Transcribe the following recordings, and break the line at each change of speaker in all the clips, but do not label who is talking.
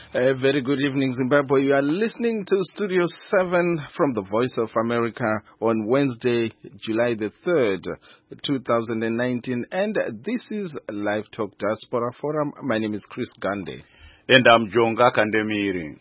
A very good evening, Zimbabwe. You are listening to Studio 7 from the Voice of America on Wednesday, July the 3rd, 2019. And this is Live Talk Diaspora Forum. My name is Chris Gande.
And I'm Jonga Kandemiri.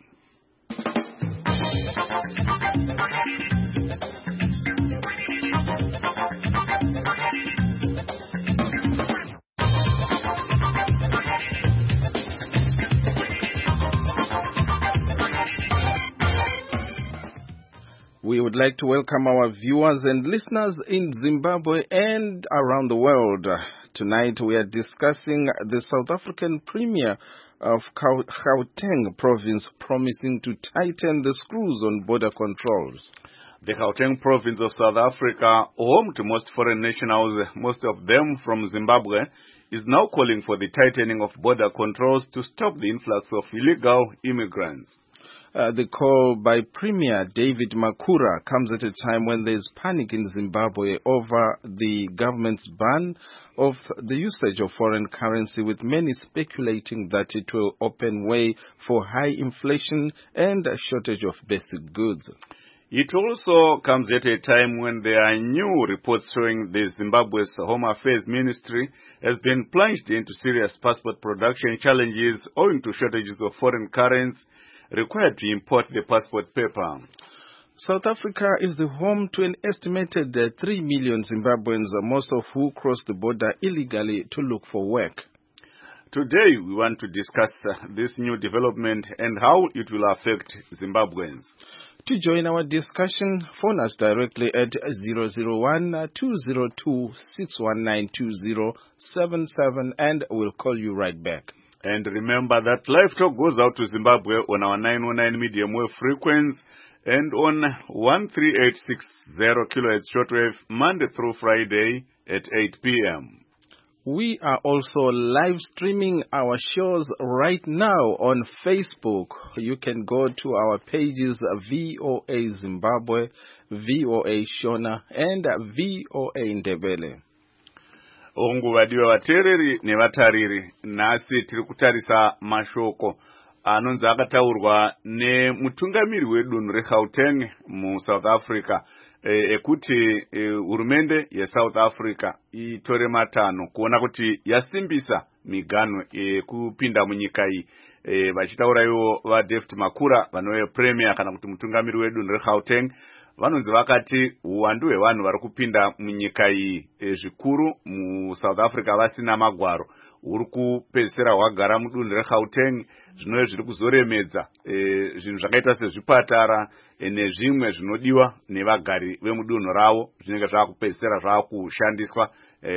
We would like to welcome our viewers and listeners in Zimbabwe and around the world. Tonight we are discussing the South African Premier of Gauteng province promising to tighten the screws on border controls.
The Gauteng province of South Africa, home to most foreign nationals, most of them from Zimbabwe, is now calling for the tightening of border controls to stop the influx of illegal immigrants.
The call by Premier David Makhura comes at a time when there is panic in Zimbabwe over the government's ban of the usage of foreign currency, with many speculating that it will open way for high inflation and a shortage of basic goods.
It also comes at a time when there are new reports showing the Zimbabwe's Home Affairs Ministry has been plunged into serious passport production challenges owing to shortages of foreign currency required to import the passport paper.
South Africa is the home to an estimated 3 million Zimbabweans, most of who cross the border illegally to look for work.
Today we want to discuss this new development and how it will affect Zimbabweans.
To join our discussion, phone us directly at 001-202-619-2077 and we'll call you right back.
And remember that Live Talk goes out to Zimbabwe on our 909 medium wave frequency and on 13860 kHz shortwave Monday through Friday at 8 p.m.
We are also live streaming our shows right now on Facebook. You can go to our pages VOA Zimbabwe, VOA Shona, and VOA Ndebele.
Onguvadiwe vateereri nevatariri, nhasi tiri kutarisa mashoko anonzi akataurwa nemutungamiri wedunhu reGauteng muSouth Africa ekuti hurumende yeSouth Africa itore matanho kuona kuti yasimbisa miganho yekupinda munyika iyi. Vachitaura ivo vaDavid Makhura vanove premier kana kuti mutungamiri wedunhu reGauteng vanonzi vakati uwandu hwevanhu vari kupinda munyika iyi zvikuru muSouth Africa vasina magwaro huri kupedzisira hwagara mudunhu reGauteng, zvinove zviri kuzoremedza zvinhu zvakaita sezvipatara nezvimwe zvinodiwa nevagari vemudunhu ravo zvinenge zvakupedzisira zvakushandiswa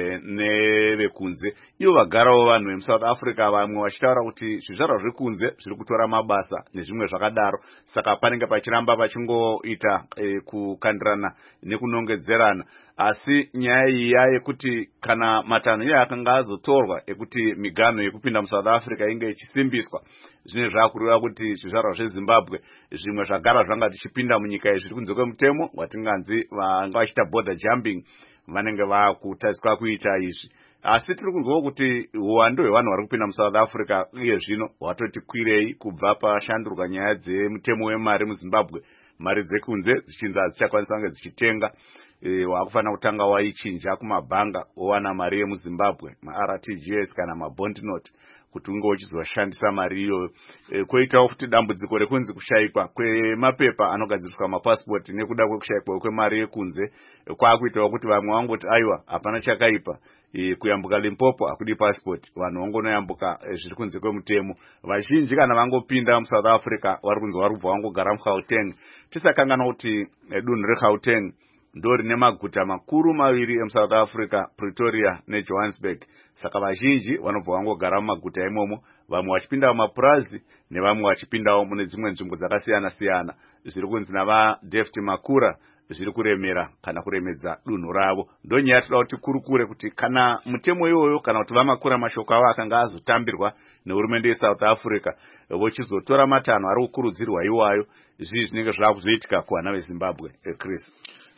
nevekunze. Ivo vagarawo vanhu vemuSouth Africa vamwe vachitaura kuti zvizvarwa zvekunze zviri kutora mabasa nezvimwe zvakadaro, saka panenge pachiramba pachingoita kukandirana nekunongedzerana. Asi nyaya iyi yekuti kana matanho iye akanga azotorwa ekuti miganho yekupinda muSouth Africa inge ichisimbiswa, zvine zvakureva kuti zvizvarwa zveZimbabwe zvimwe zvagara zvanga tichipinda munyika iyi zviri kunze kwemutemo watinganzi vanga vachita border jumping vanenge vakutariswa kuita izvi. Asi tiri kunzwawo kuti uwandu hwevanhu vari kupinda muSouth Africa iye zvino hwatoti kwirei kubva pashandurwa nyaya dzemutemo wemari muZimbabwe. Mari dzekunze dzichinzi hadzichakwanisa kunge dzichitenga, wakufanira kutanga waichinja kumabhanga wowana mari yemuZimbabwe, ma-RTGS kana ma-bond note, kuti unge uchizoshandisa mari iyoyo. Koitawo kuti dambudziko rekunzi kushayikwa kwemapepa anogadziriswa mapasipoti nekuda kwekushayikwa kwemari yekunze kwakuitawo kuti vamwe vangoti aiwa hapana chakaipa, kuyambuka Limpopo hakudi pasipoti, vanhu vangonoyambuka zviri kunze kwemutemo. Vazhinji kana vangopinda muSouth Africa vari kunzi vari kubva vangogara muGauteng. Tisakangana kuti dunhu reGauteng ndo rine maguta makuru maviri emuSouth Africa, Pretoria neJohannesburg. Saka vazhinji vanobva vangogara mumaguta imomo, vamwe vachipinda mumapurazi nevamwe vachipindawo mune dzimwe nzvimbo dzakasiyana siyana. Zviri kunzi navaDavid Makhura zviri kuremera kana kuremedza dunhu ravo. Ndo nyaya toda kuti kurukure kuti kana mutemo iwoyo kana kuti vaMakhura mashoko avo akanga azotambirwa nehurumende yeSouth Africa vochizotora matanho ari kukurudzirwa iwayo, izvi zvinenge zvava kuzoitika kuvana veZimbabwe. Chris.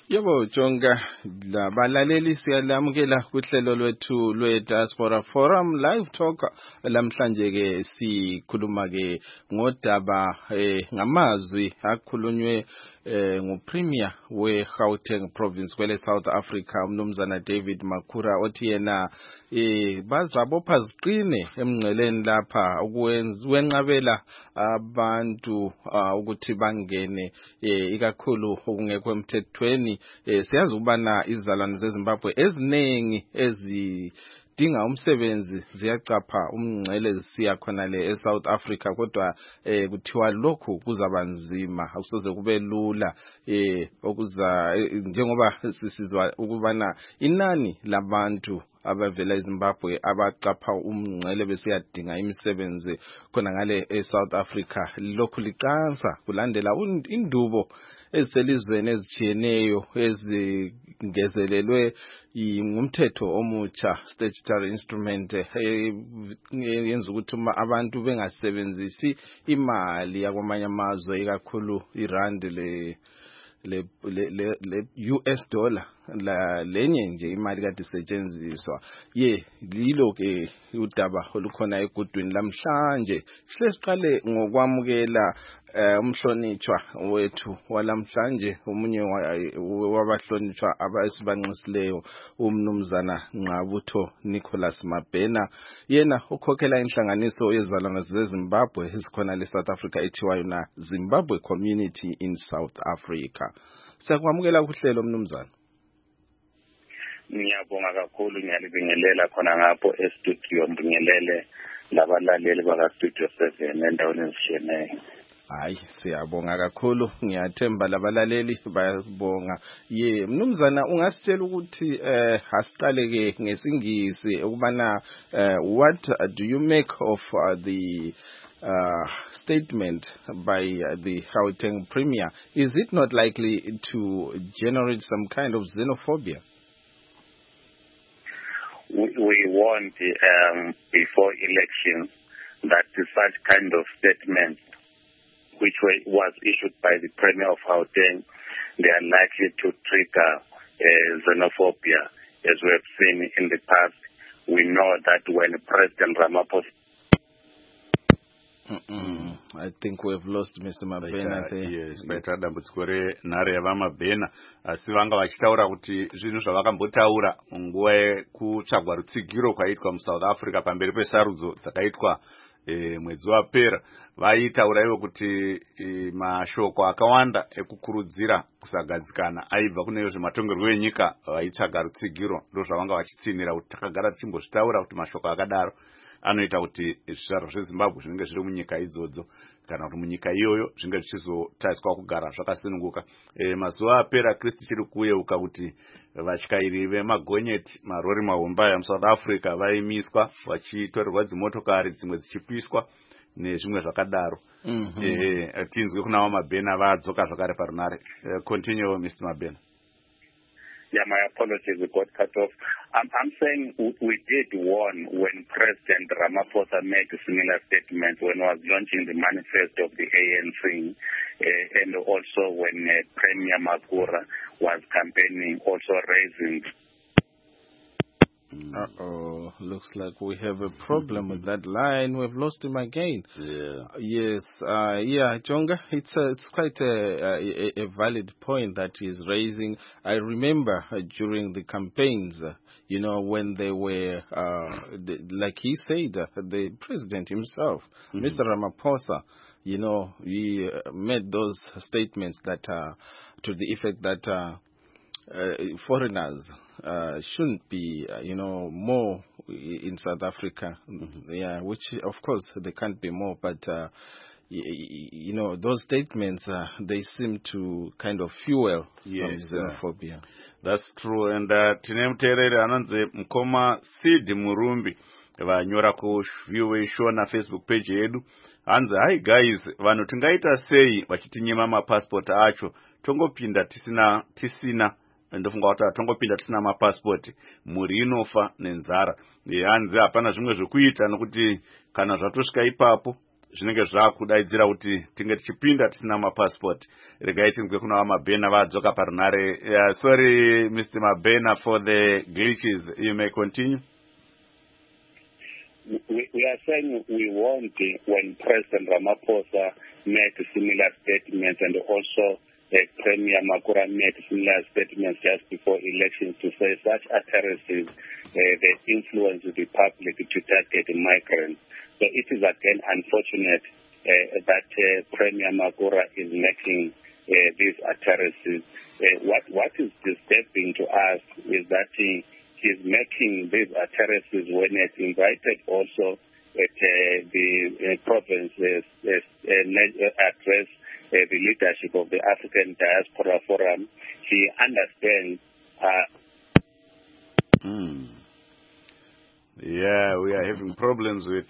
Yebo Jonga, labalaleli siyalamukela kuhlelo lwethu lwe-Diaspora Forum Live Talk. Lamhlanje ke sikhuluma ke ngodaba ngamazwi akhulunywe nguPremier we-Gauteng Province kwele South Africa, umnumzana David Makhura, othi yena bazabopha ziqine emngceleni lapha ukwenqabela abantu ukuthi bangene ikakhulu okungekho emthethweni. Siyazi ukubana izizalwane zeZimbabwe eziningi ezidinga umsebenzi ziyacapha umngcele zisiya khona le eSouth Africa, kodwa kuthiwa lokhu kuzaba nzima, akusoze kube lula okuza njengoba sisizwa ukubana inani labantu abavela eZimbabwe abacapha umngcele besiyadinga imisebenzi khona ngale eSouth Africa lokhu liqansa kulandela indubo eziselizweni ezitshiyeneyo ezingezelelwe ngumthetho omutsha, statutory instrument, yenza ukuthi abantu bengasebenzisi imali yakwamanye amazwe ikakhulu irand le US dollar lenye nje imali kade isetshenziswa. Lilo ke udaba olukhona egudwini lamhlanje. Siqale ngokwamukela umhlonitshwa wethu walamhlanje, omunye wabahlonitshwa abasibanxusileyo, umnumzana Nqabutho Nicholas Mabhena, yena ukhokhela inhlanganiso yezizalwane zeZimbabwe ezikhona le-South Africa ethiwa yona Zimbabwe Community in South Africa. Siyakwamukela kuhlelo mnumzana.
Ngiyabonga kakhulu, ngiyalibingelela khona ngapho e-studio, ngibingelele labalaleli baka-Studio 7 endaweni ezishiyeneyo.
Hayi, siyabonga kakhulu, ngiyathemba labalaleli bayabonga. Mnumzana, ungasitshela ukuthi asiqale ke ngesingisi ukubana what do you make of the statement by the Gauteng Premier? Is it not likely to generate some kind of xenophobia?
We warned before elections that such kind of statements, which was issued by the Premier of Gauteng, they are likely to trigger xenophobia, as we have seen in the past. We know that when President Ramaphosa
I think we've lost Mr. Mabhena there.
Yes, baita dambudziko renhare yavaMabhena, asi vanga vachitaura kuti zvinhu zvavakambotaura munguva yekutsvagwa rutsigiro kwaitwa muSouth Africa pamberi pesarudzo dzakaitwa mwedzi wapera. Vaitaura ivo kuti mashoko akawanda ekukurudzira kusagadzikana aibva kune zvezvematongerwo enyika vaitsvaga rutsigiro. Ndozvavanga vachitsinira kuti takagara tichimbozvitaura kuti mashoko akadaro anoita kuti zvizvarwa zveZimbabwe zvinenge zviri munyika idzodzo kana kuti munyika iyoyo zvinenge zvichizotariswa kugara zvakasununguka. Mazuva apera Kristi chiri kuyeuka kuti vatyairi vemagonyeti, marori mahomba yamuSouth Africa vaimiswa vachitorerwa dzimotokari dzimwe dzichipiswa nezvimwe zvakadaro. Tinzwe kuna vaMabhena vadzoka zvakare parunare. Continue Mr. Mabhena.
Yeah, my apologies, we got cut off. I'm saying we did warn when President Ramaphosa made a similar statement when he was launching the manifesto of the ANC, and also when Premier Makhura was campaigning, also raising.
Looks like we have a problem with that line. We've lost him again. Yes, Jonga, it's quite a valid point that he's raising. I remember during the campaigns, when they were, like he said, the president himself, Mr. Ramaphosa, he made those statements that to the effect that foreigners shouldn't be, more in South Africa. Which of course they can't be more, but those statements they seem to kind of fuel some xenophobia.
That's true. And tine muteereri anonzi Mukoma Sid Murumbi vanyora kuVOA show na Facebook page yedu. Hanzi, hi guys, vanhu tingaita sei vachitinyima mapassport acho tongopinda tisina ndofunga kuti tongopinda tisina mapassport, muri inofa nenzara. Hanzi hapana zvimwe zvekuita nokuti kana zvatosvika ipapo zvinenge zvakudaidzira kuti tinge tichipinda tisina mapassport. Regai tinzwe kuna Mabena vadzoka parunare. Sorry Mr. Mabena for the glitches. You may continue.
We are saying we want, when President Ramaphosa made similar statements, and also Premier Makura made similar statements just before elections, to say such utterances they influence the public to target migrants. So it is again unfortunate that Premier Makura is making these utterances. What is disturbing to us is that he's making these utterances when it's invited also at the provinces address the leadership of the African Diaspora Forum. He understands.
Yeah, we are having problems with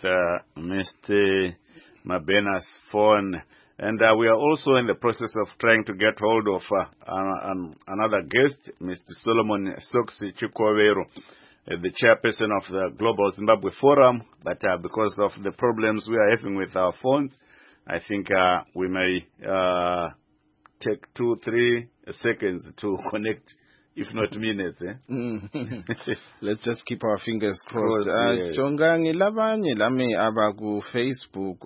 Mr. Mabena's phone. And we are also in the process of trying to get hold of another guest, Mr. Solomon Soksi Chikwavero, the chairperson of the Global Zimbabwe Forum. But because of the problems we are having with our phones, I think we may take 2-3 seconds to connect, if not minutes.
Let's just keep our fingers crossed.
Yes.
Jonga ngilabanye lami abaku Facebook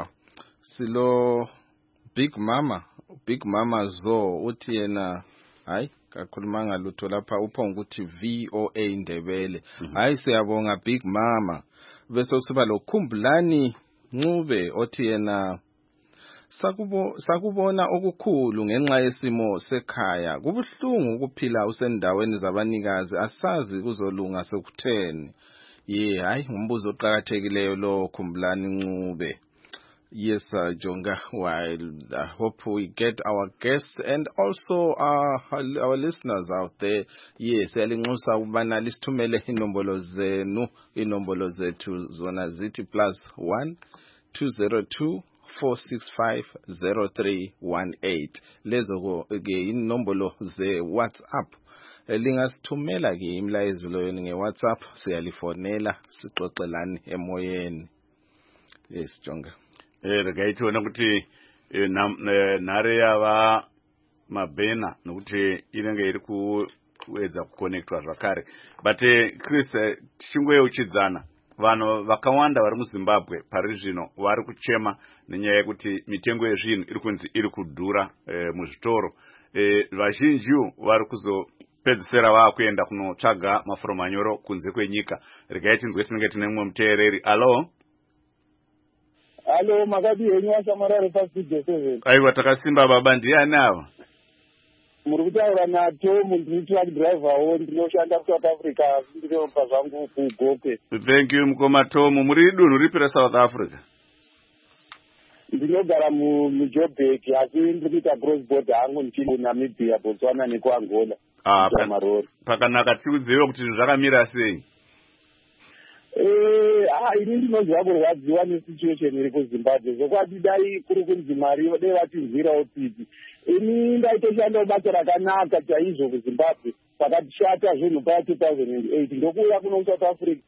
silo Big Mama Zo uthi yena hayi kakhuluma ngalutho lapha uphonga ukuthi VOA Ndebele. Hayi siyabonga Big Mama. Bese siba lo Khumbulani Ncube othi yena sakubona okukhulu ngenxa yesimo sekhaya. Kubuhlungu ukuphila usendaweni zabanikazi, asazi kuzolunga sekutheni. Hayi umbuzo oqhakathekileyo lo Khumbulani Ncube. Yes, Jonga, while I hope we get our guests and also our listeners out there. Yes, elinxusa ubana lisithumele inombolo zenu, inombolo zethu zona zithi +1 202 465 0318. Lezo ke inombolo ze WhatsApp. Lingasithumela ke imlayezo yenu nge WhatsApp, siyalifonela sixoxelane emoyeni. Yes, Jonga.
Rekaitiona kuti nhare yava Mabena nokuti inenge iri kuwedza kuconnectwa zvakare. But Chris, tichingoyeuchidzana, vanhu vakawanda vari muZimbabwe pari zvino vari kuchema nenyaya yekuti mitengo yezvinhu iri kunzi iri kudhura muzvitoro. Vazhinjiwo vari kuzopedzisira vakuenda kunotsvaga mafuro manyoro kunze kwenyika. Regai tinzwe tinenge tine mumwe muteereri. Alo?
Hello, Makadi henyu waSamarari paStudio 7.
Aiwa, takasimba baba, ndiani ava?
Muri kutaura naTo, ndiri truck driver ndinoshanda kuSouth Africa, ndinopa zvangu kuGope.
Thank you mukoma Tom. Muri dunhu ripi reSouth Africa?
Ndinogara muJoburg, asi ndiri kuita cross border hangu ndichiri kuNamibia, Botswana nekuAngola.
Pakanaka, tiudziwe kuti zvakamira sei?
Ini ndinonzwa kurwadziwa nesituation iri kuZimbabwe. Zokwati dai kuri kunzi mari dai vatinzwirawo tsitsi. Ini ndaitoshanda basa rakanaka chaizvo kuZimbabwe. Pakatishata zvinhu pa 2008 ndokuuya kuno kuSouth Africa.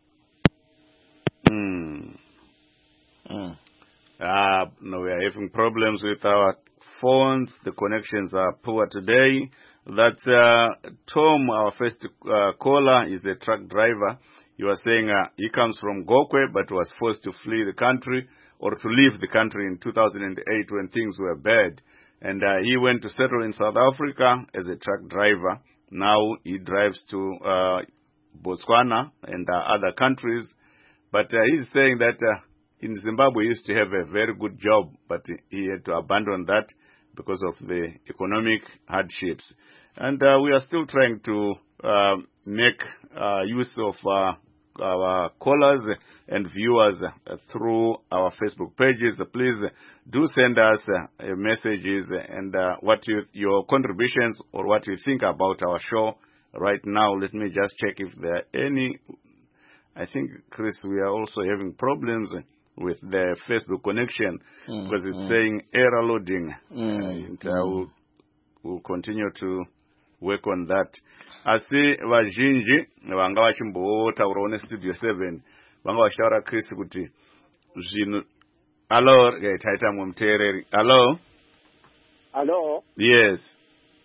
No, we are having problems with our phones. The connections are poor today. That's Tom, our first caller, is a truck driver. You were saying he comes from Gokwe but was forced to flee the country or to leave the country in 2008 when things were bad. And he went to settle in South Africa as a truck driver. Now he drives to Botswana and other countries. But he's saying that in Zimbabwe he used to have a very good job, but he had to abandon that because of the economic hardships. And we are still trying to make use of our callers and viewers through our Facebook pages. Please do send us messages and your contributions or what you think about our show right now. Let me just check if there are any. I think, Chris, we are also having problems with the Facebook connection because it's saying error loading. And we'll continue to work on that. Asi vazhinji vanga vachimbotaurawo neStudio 7 vanga vachitaura Chris kuti zvinhu Hello, taita mumtereri. Hello.
Hello.
Yes.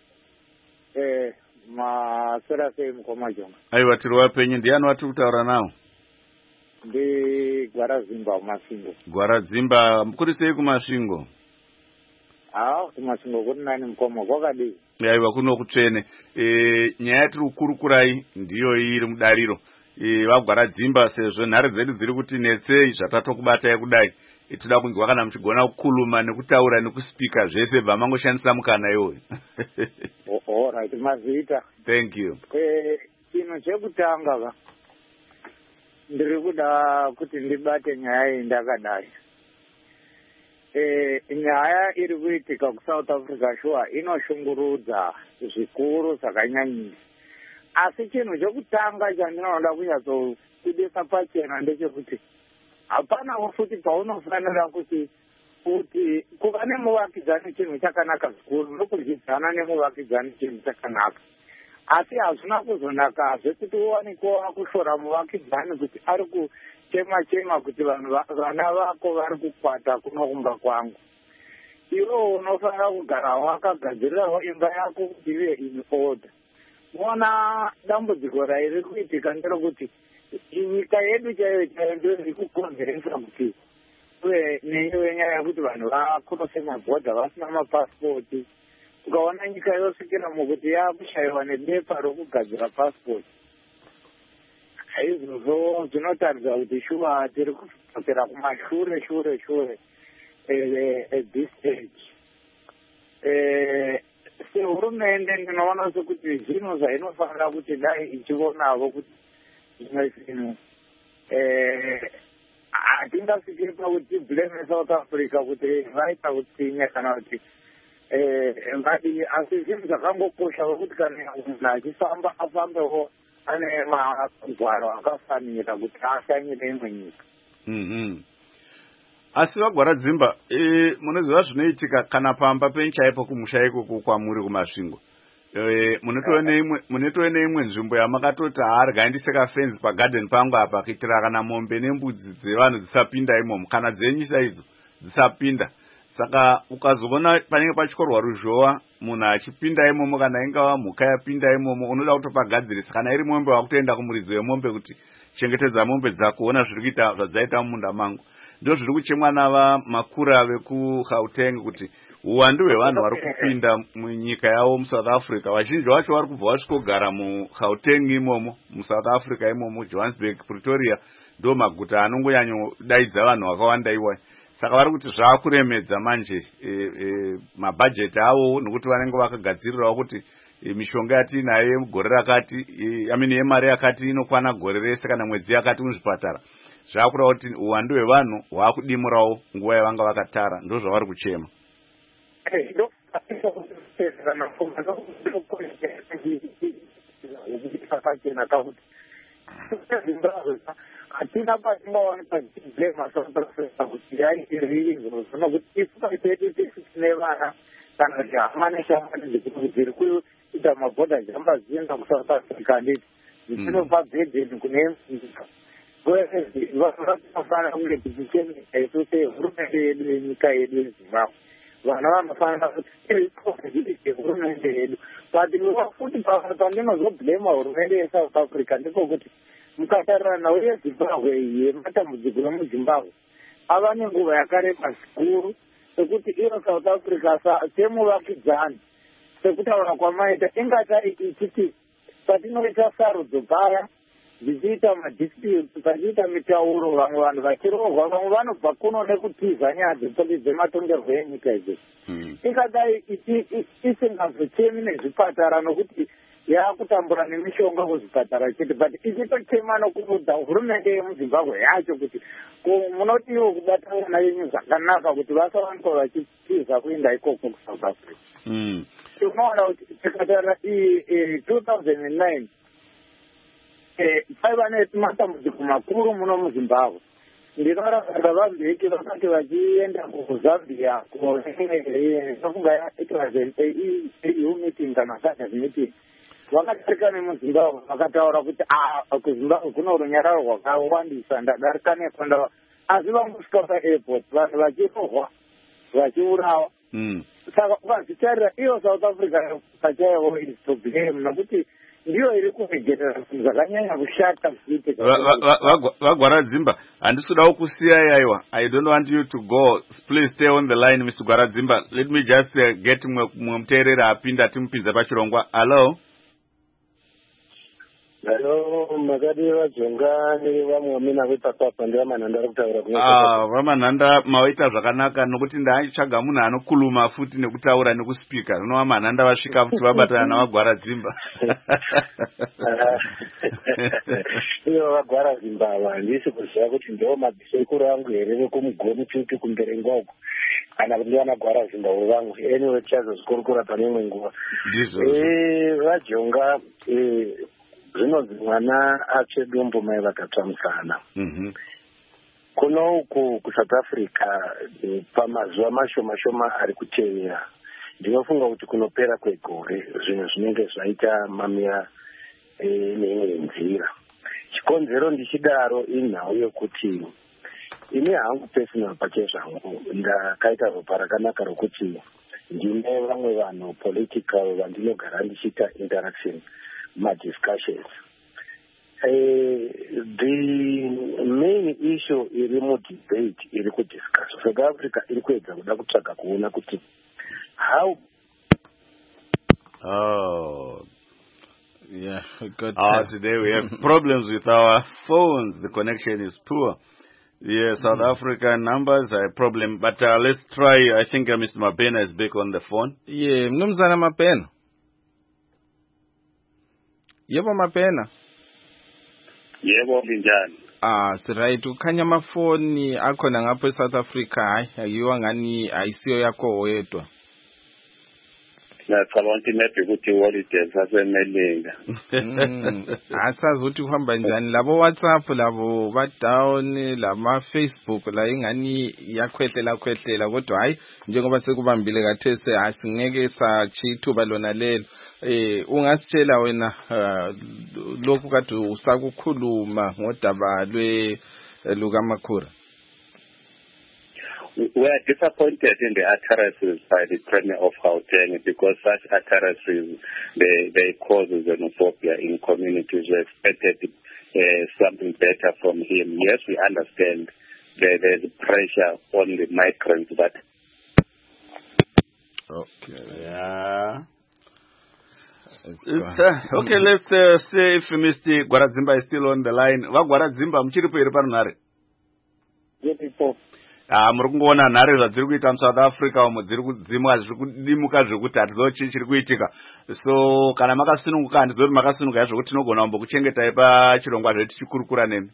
Masera sei mukoma jonga.
Aiwa tiri wapenyu, ndiani watiri kutaura nawo?
Ndi Gwaradzimba kumasvingo.
Gwaradzimba, kuri sei kumasvingo?
Kumasvingo kuri nani mukoma kwakadii?
Aiwa kuno kutsvene. Nyaya yatiri kukurukurai ndiyo iyi iri mudariro. Vagwaradzimba, sezvo nhare dzedu dziri kuti netsei zvatatokubatai kudai, toda kunzwa kana muchigona kukhuluma nekutaura nekuspika zvese bva mangoshandisa mukana iwoyo.
Right, mazita.
Thank you.
Chinhu chekutanga ndiri kuda kuti ndibate nyaya iyi ndakadai. Nyaya iri kuitika kuSouth Africa shuwa inoshungurudza zvikuru zvakanyanyisa. Asi chinhu chekutanga chandinoda kunyatsokudisa pachena ndechekuti hapanawo futi paunofanira kuti kuva nemuvakidzani chinhu chakanaka zvikuru, nokudyidzana nemuvakidzani chinhu chakanaka. Asi hazvina kuzonakazve kuti uwanikwa wakushora muvakidzani kuti ari kuchema kuti vana vako vari kukwata kunokumba kwangu. Iwo unofanira kugara wakagadzirirawo imba yako kuti ive in order. Mona dambudziko rairi kuitika nderekuti nyika yedu chaiyo ndio iri kukonzeresa kuti uye nenyaya yekuti vanhu vakurose mabhodha vasina mapasipoti. Ukaona nyika yosvikira mukuti yakushayiwa nebepa rokugadzira pasipoti. Izvozvo zvinotaridza kuti shuwa tiri kudzokera kumashure at this stage. Sehurumende ndinoona sekuti zvinhu zvainofanira kuti dai ichionavo kuti zvimwe zvinhu hatingasvikiri pakuti blame South Africa kuti vaita kutsinya kana kuti vadii, asi zvinhu zvakangokosha kuti kana munhu achifamba afambewo ane magwaro akafanira kuti ashanyire imwe nyika.
Asi vaGwaradzimba, munoziva zvinoitika kana pamba penchaipo kumusha ikoko kwamuri kumasvingo. Munotove neimwe nzvimbo yamakatoti haargaindise kafenzi pagadheni pangu apa kuitira kana mombe nembudzi dzevanhu dzisapinda imomo, kana dzenyu chaidzo dzisapinda. Saka ukazoona panenge pachikorwa ruzhowa munhu achipinda imomo, kana ingava mhuka yapinda imomo, unoda kutopagadzirisa. Kana iri mombe wakutoenda kumuridzi wemombe kuti chengetedza mombe dzako, ona zviri kuita zvadzaita mumunda mangu. Ndo zviri kuchemwa navamakura vekuGauteng kuti uwandu hwevanhu vari kupinda munyika yavo muSouth Africa. Vazhinji vacho vari kubva vasvikogara muGauteng imomo, muSouth Africa imomo, Johannesburg, Pretoria, ndo maguta anongonyanyodaidza vanhu vakawanda iwai. Saka vari kuti zvaakuremedza manje mabhajeti avo, nokuti vanenge vakagadzirirawo kuti mishonga yatinayo yegore rakati, yemari yakati inokwana gore rese kana mwedzi yakati muzvipatara. Zvakureva kuti uwandu hwevanhu hwakudimurawo nguva yavanga vakatara, ndo zvavari kuchema.
Hatina patingaoneka tichiblema South Africa kuti yaitirii izvozvo, nokuti isu tisine vana kana kuti hama neshamwari dziri kuita mabhodha jamba zienda kuSouth Africa handiti dzichinopa bhedheni kune nyika. Vanofanira kunge tichichemera isu sehurumende yedu yenyika yedu yeZimbabwe. Vana vanofanira kuti iri hurumende yedu. But futi pandinozoblema hurumende yeSouth Africa ndiko kuti mukatarirana weZimbabwe yematambudziko emuZimbabwe ava nenguva yakareba zvikuru sekuti iro South Africa semuvakidzani sekutaura kwamaita ingatari ichiti patinoita sarudzo paya dzichiita madisputes pachiita mitauro, vamwe vanhu vachirohwa, vamwe vanobva kuno nekutiza nyaya dzematongerwo enyika idzi. Ingadai isingazochemi nezvipatara nokuti yaakutambura nemishonga kuzvipatara chete, but ichitochema nokuudza hurumende yemuZimbabwe yacho kuti munotiwo kubata vana venyu zvakanaka kuti vasavaniko vachitiza kuenda ikoko kuSouth Africa. Unoona kuti tikataura 2009 paiva nematambudziko makuru muno muZimbabwe. Ndinorangarira vabheki vakati vachienda kuZambia kunofunga yaitwa AU meeting kana SADC meeting, vakadarika nemuZimbabwe vakataura kuti kuZimbabwe kuno runyararo rwakawandisa, ndadarika nekwenda asi vangosvika paairport vanhu vachirohwa vachiurawa. Saka ukazvitarira iyo South Africa pachaivo is to blame nokuti ndiyo iri kuregerera zvinhu zvakanyanya kushata kuitika.
Vagwaradzimba, handisi kudawo kusiyai aiwa. I don't want you to go. Please stay on the line, Mr. Gwaradzimba. Let me just get mumwe muteerera apinda timupinza pachirongwa. Hello?
Hello, makadi vajonga nevamwe vamina vepapapa ndevamanhanda ari kutaura.
Vamanhanda mawaita zvakanaka nokuti ndaitsvaga munhu anokuluma futi nekutaura nekuspika. Zvino vamanhanda vasvika kuti vabatana navagwaradzimba.
Iyo vagwaradzimba ava handisi kuziva kuti ndiwo madzisokuru angu here vekumugoni chuti kumberengwa uko kana kuti ndivana gwaradzimba wevamwe. Anyway tichazozvikurukura pane imwe nguva. Vajonga zvinonzi mwana atsve dumbu mai vakatsva musana. Kuno uku kuSouth Africa pamazuva mashoma ari kutevera ndinofunga kuti kunopera kwegore zvinhu zvinenge zvaita mamira neimwe nzira. Chikonzero ndichidaro inhau yokuti ine hangu personal pache zvangu ndakaita ropa rakanaka rokuti ndine vamwe vanhu political vandinogara ndichiita interaction discussions. The main issue iri mudebate iri kudiscuss South Africa iri kuedza kuda kutsvaga kuona kuti how
today we have problems with our phones. The connection is poor. South African numbers are a problem, but let's try. I think Mr. Mapena is back on the phone.
Mnumzana Mapena. Yebo Mapena.
Yebo linjani.
Right, ukhanya amafoni akhona ngapha eSouth Africa hayi yiwa ngani ayisiyo yakho wedwa.
Ngicabanga ukuthi maybe ukuthi holidays asemelinga.
Asazi ukuthi uhamba njani labo WhatsApp labo ba down lama Facebook la ingani yakhwehlela kodwa hayi njengoba sekubambile kathese asingeke sachithuba lona lelo. Ungasitshela wena lokhu kade usakukhuluma ngodaba luka Makhura.
We are disappointed in the utterances by the Premier of Gauteng because such utterances they cause xenophobia in communities. We expected something better from him. Yes, we understand there's pressure on the migrants, but
okay, let's see if Mr. Gwaradzimba is still on the line. Vagwaradzimba muchiripo iri parunhare? Muri kungoona nhare zvadziri kuita muSouth Africa umo dziri kudzimwa zviri kudimuka zvekuti hatizivi chii chiri kuitika. So kana makasununguka handizivi kuti makasununguka zvekuti tinogona kumbokuchengetai pachirongwa zvedu tichikurukura nemi.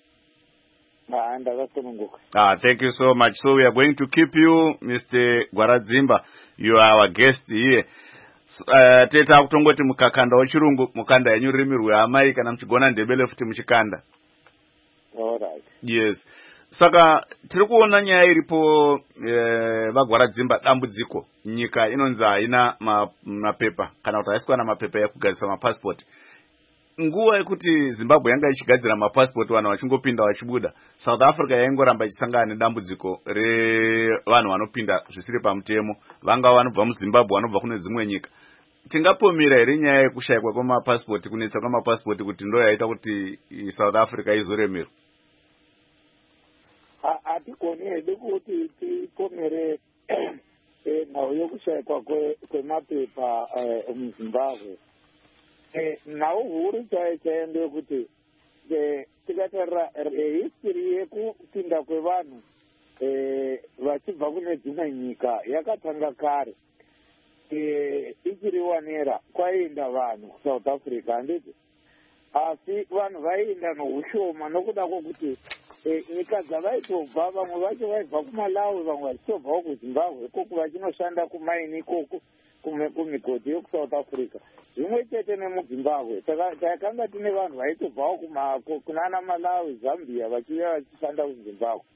Thank you so much. So we are going to keep you, Mr. Gwaradzimba. You are our guest here. Teta kutongoti mukakanda wechirungu mukanda yenyu rurimi rweamai kana muchigona ndebele futi muchikanda.
All right.
Yes. Saka tiri kuona nyaya iripo Vagwaradzimba dambudziko. Nyika inonzi haina mapepa kana kuti haisikuwa na mapepa ekugadzisa mapassport. Nguva yekuti Zimbabwe yanga ichigadzira mapassport vanhu vachingopinda vachibuda. South Africa yaingoramba ichisangana nedambudziko revanhu vanopinda zvisiri pamutemo. Vanga vanobva muZimbabwe vanobva kune dzimwe nyika. Tingapomera here nyaya yekushayikwa kwemapassport kunetsa kwemapassport kuti ndo yaita kuti South Africa izoremerwa?
Hatikoni hedu kuti tipomere nhau yokushayikwa kwemapepa muZimbabwe. Nhau huru chaiyo ndeyekuti tikatarira history yekupinda kwevanhu vachibva kune dzimwe nyika yakatanga kare. Ichiri wanera kwaienda vanhu kuSouth Africa handiti, asi vanhu vaienda noushoma nokuda kwokuti nyika dzavaitobva vamwe vacho vaibva kuMalawi vamwe vachitobvawo kuZimbabwe ikoko vachinoshanda kumaini ikoko kumigodhi yokuSouth Africa. Zvimwe chete nemuZimbabwe takanga tine vanhu vaitobvawo kunana Malawi, Zambia vachiuya vachishanda kuZimbabwe.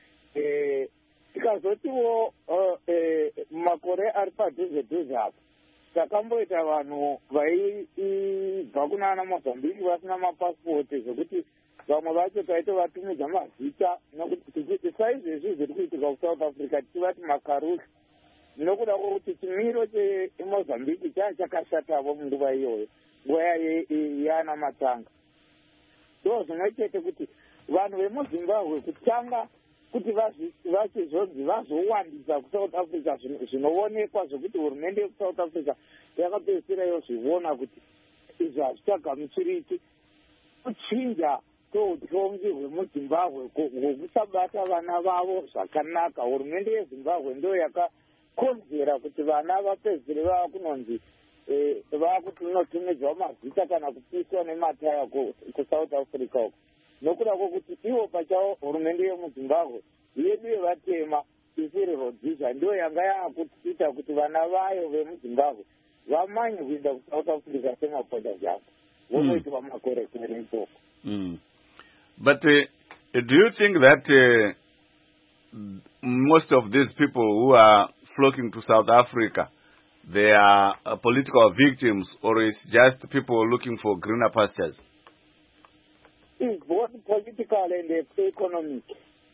Tikazotiwo makore ari padhuze apo takamboita vanhu vaibva kunana Mozambique vasina mapasipoti zvekuti vamwe vacho taitovatumidza mazita nokuti saizvezvi zviri kuitika kusouth africa tichivati makarusi nokuda kwokuti chimiro chemozambique chakashatavo munguva iyoyo nguva yana matanga ndo zvimwe chete kuti vanhu vemuzimbabwe kutanga kuti vachizonzi vazowandisa kusouth africa zvinoonekwa zvokuti hurumende yekusouth africa yakapedzisira yozvivona kuti izvi hazvichagamuchiriki kuchinja kweutongi hwemuzimbabwe hwekusabata vana vavo zvakanaka. Hurumende yezimbabwe ndo yakakonzera kuti vana vapedzisire vakunonzi vakunotumidzwa mazita kana kupiswa nemataya kusouth africa uko nokuda kwokuti ivo pachavo hurumende yemuzimbabwe yedu yevatema isiri rhodesia ndo yanga yakuita kuti vana vayo vemuzimbabwe vamanye kuenda kusouth africa semapoda zvavo vonoitwa makorekore ikoko.
But do you think that most of these people who are flocking to South Africa, they are political victims, or is just people looking for greener pastures?
It's both political and economic.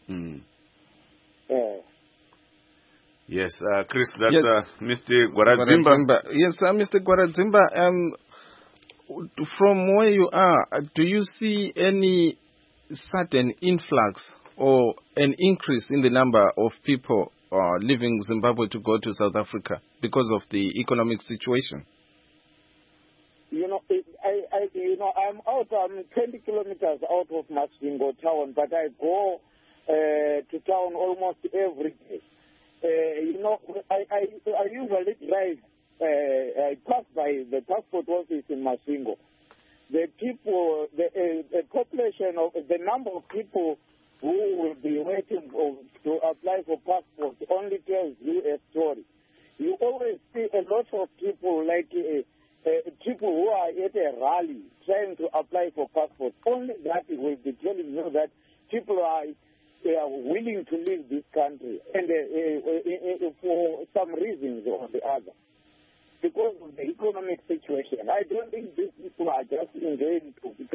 Yes, Chris, that's yes. Mr. Gwaradzimba.
Yes, Mr. Gwaradzimba, from where you are, do you see any sudden influx or an increase in the number of people leaving Zimbabwe to go to South Africa because of the economic situation?
I'm 20 kilometers out of Masvingo town, but I go to town almost every day. I usually drive. I pass by the passport office in Masvingo. The people, the population of the number of people who will be waiting to apply for passports only tells you a story. You always see a lot of people like people who are at a rally trying to apply for passports. Only that will be telling you that people are willing to leave this country, and for some reasons or the other. Because of the economic situation, I don't think these people are just enjoying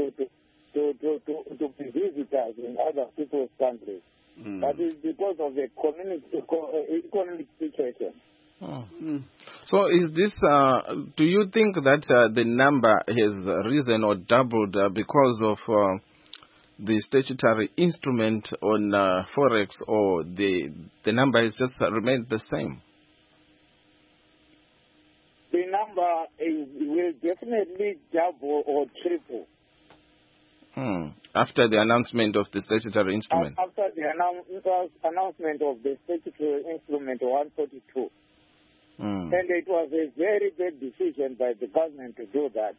to be visitors in other people's countries. But it's because of the economic situation.
So is this, do you think that the number has risen or doubled because of the statutory instrument on Forex, or the number has just remained the same?
The number will definitely double or triple.
After the announcement of the statutory instrument?
After the announcement of the statutory instrument 142. And it was a very bad decision by the government to do that.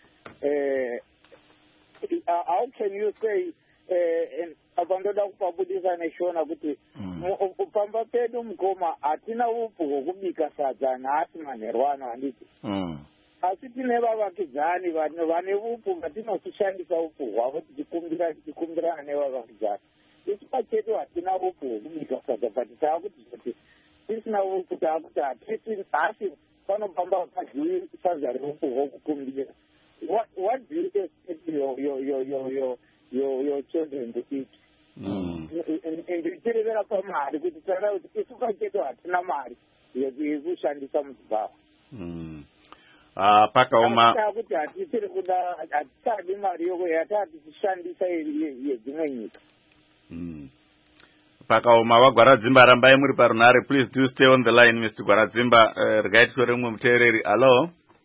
How can you say abandoda kupabudisa neshona kuti pamba pedu mukoma hatina upu hwekubika sadza nhasi manherwano handiti asi tine vavakidzani vane upu vatinosishandisa upu hwavo tichikumbirana nevavakidzani isu pachedu hatina upu hwekubika sadza but taakuti kuti tisina upu taakuti hatisi asi panopamba vakadyiwi sadza reupu hwekukumbira. What do you expect your children to eat? Ndichirevera pamari kuti taura kuti isu pachedu hatina mari yekushandisa muzimbabwe.
Pakaoma
kuti hatisiri kuda, hatisadi mari yatati tichishandisa yedzimwe nyika.
Pakaoma vaGwaradzimba, rambai muri parunare. Please do stay on the line, Mr. Gwaradzimba. Regai tore mumwe muteereri. Hello?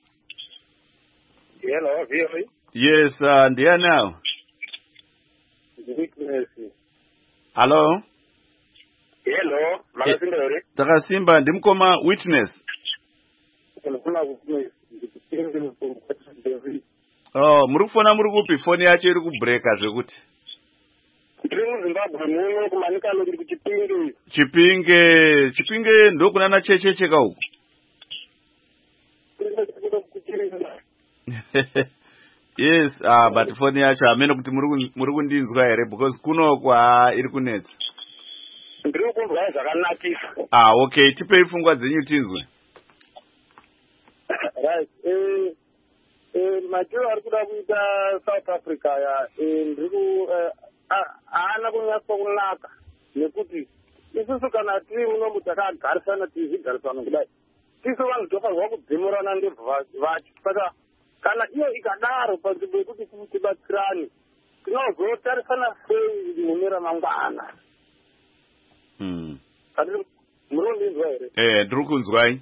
Hello, really?
Yes, ndiye now.
Witness.
Hello?
Hello, Makasimba here.
Takasimba, ndimukoma Witness. Oh, muri kufona muri kupi? Foni yacho iri kubreaka zvekuti.
Ndiri muZimbabwe muno kumanikano ndiri kuChipinge.
Chipinge ndokunana checheka uko. Yes, but foni yacho amene kuti muri kundinzwa here because kuno kwa iri kunetsa.
Ndiri kunzwa zvakanakisa.
Okay, tipei pfungwa dzenyu tinzwe.
Right. maitiro ari kuda kuita South Africa ndiri haana kunyatsa kunaka nekuti isusu kana tiri munomu takagarisana tizigarisana kudai tisu vanhu tofanirwa kudzimurana ndebvu vacho saka kana iyo ikadaro panzvimbo yekuti tibatsirane tinozotarisana sei mune ramangwana. Munondinzwa here?
Ndiri kunzwai.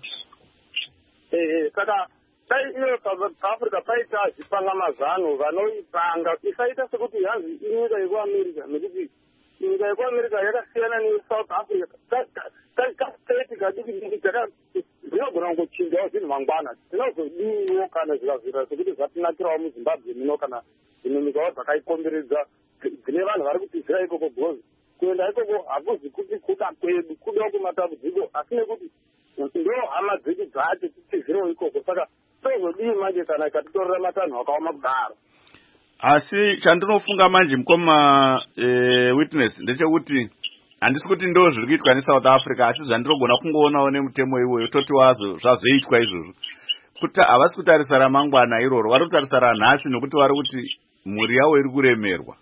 Saka dai iyo South Africa paita zvipangamazano vanoipanga isaita sekuti hanzi inyika yekuamerica nekuti nyika yekuamerica yakasiyana neSouth Africa kastate kadiki dzinogona kungochinjawo zvinhu mangwana tinozodiwo kana zvikazvira sekuti zvatinakirawo muZimbabwe muno kana dzimwe nyikawo dzakaikomberedza dzine vanhu vari kutizira ikoko gozi kuenda ikoko hakuzi kuti kuda kwedu kudawo kumatambudziko asi nekuti ndo hama dzedu dzacho titizirewo ikoko saka tozodii manje kana ikatitorera matanho akaoma kudaro.
Asi chandinofunga manje mukoma witness ndechekuti handisi kuti ndo zviri kuitwa neSouth Africa asi zvandirogona kungoonawo nemutemo iwoyo toti zvazoitwa izvozvo kuti havasi kutarisa ramangwana iroro vari kutarisa ranhasi nokuti vari kuti mhuri yavo iri kuremerwa.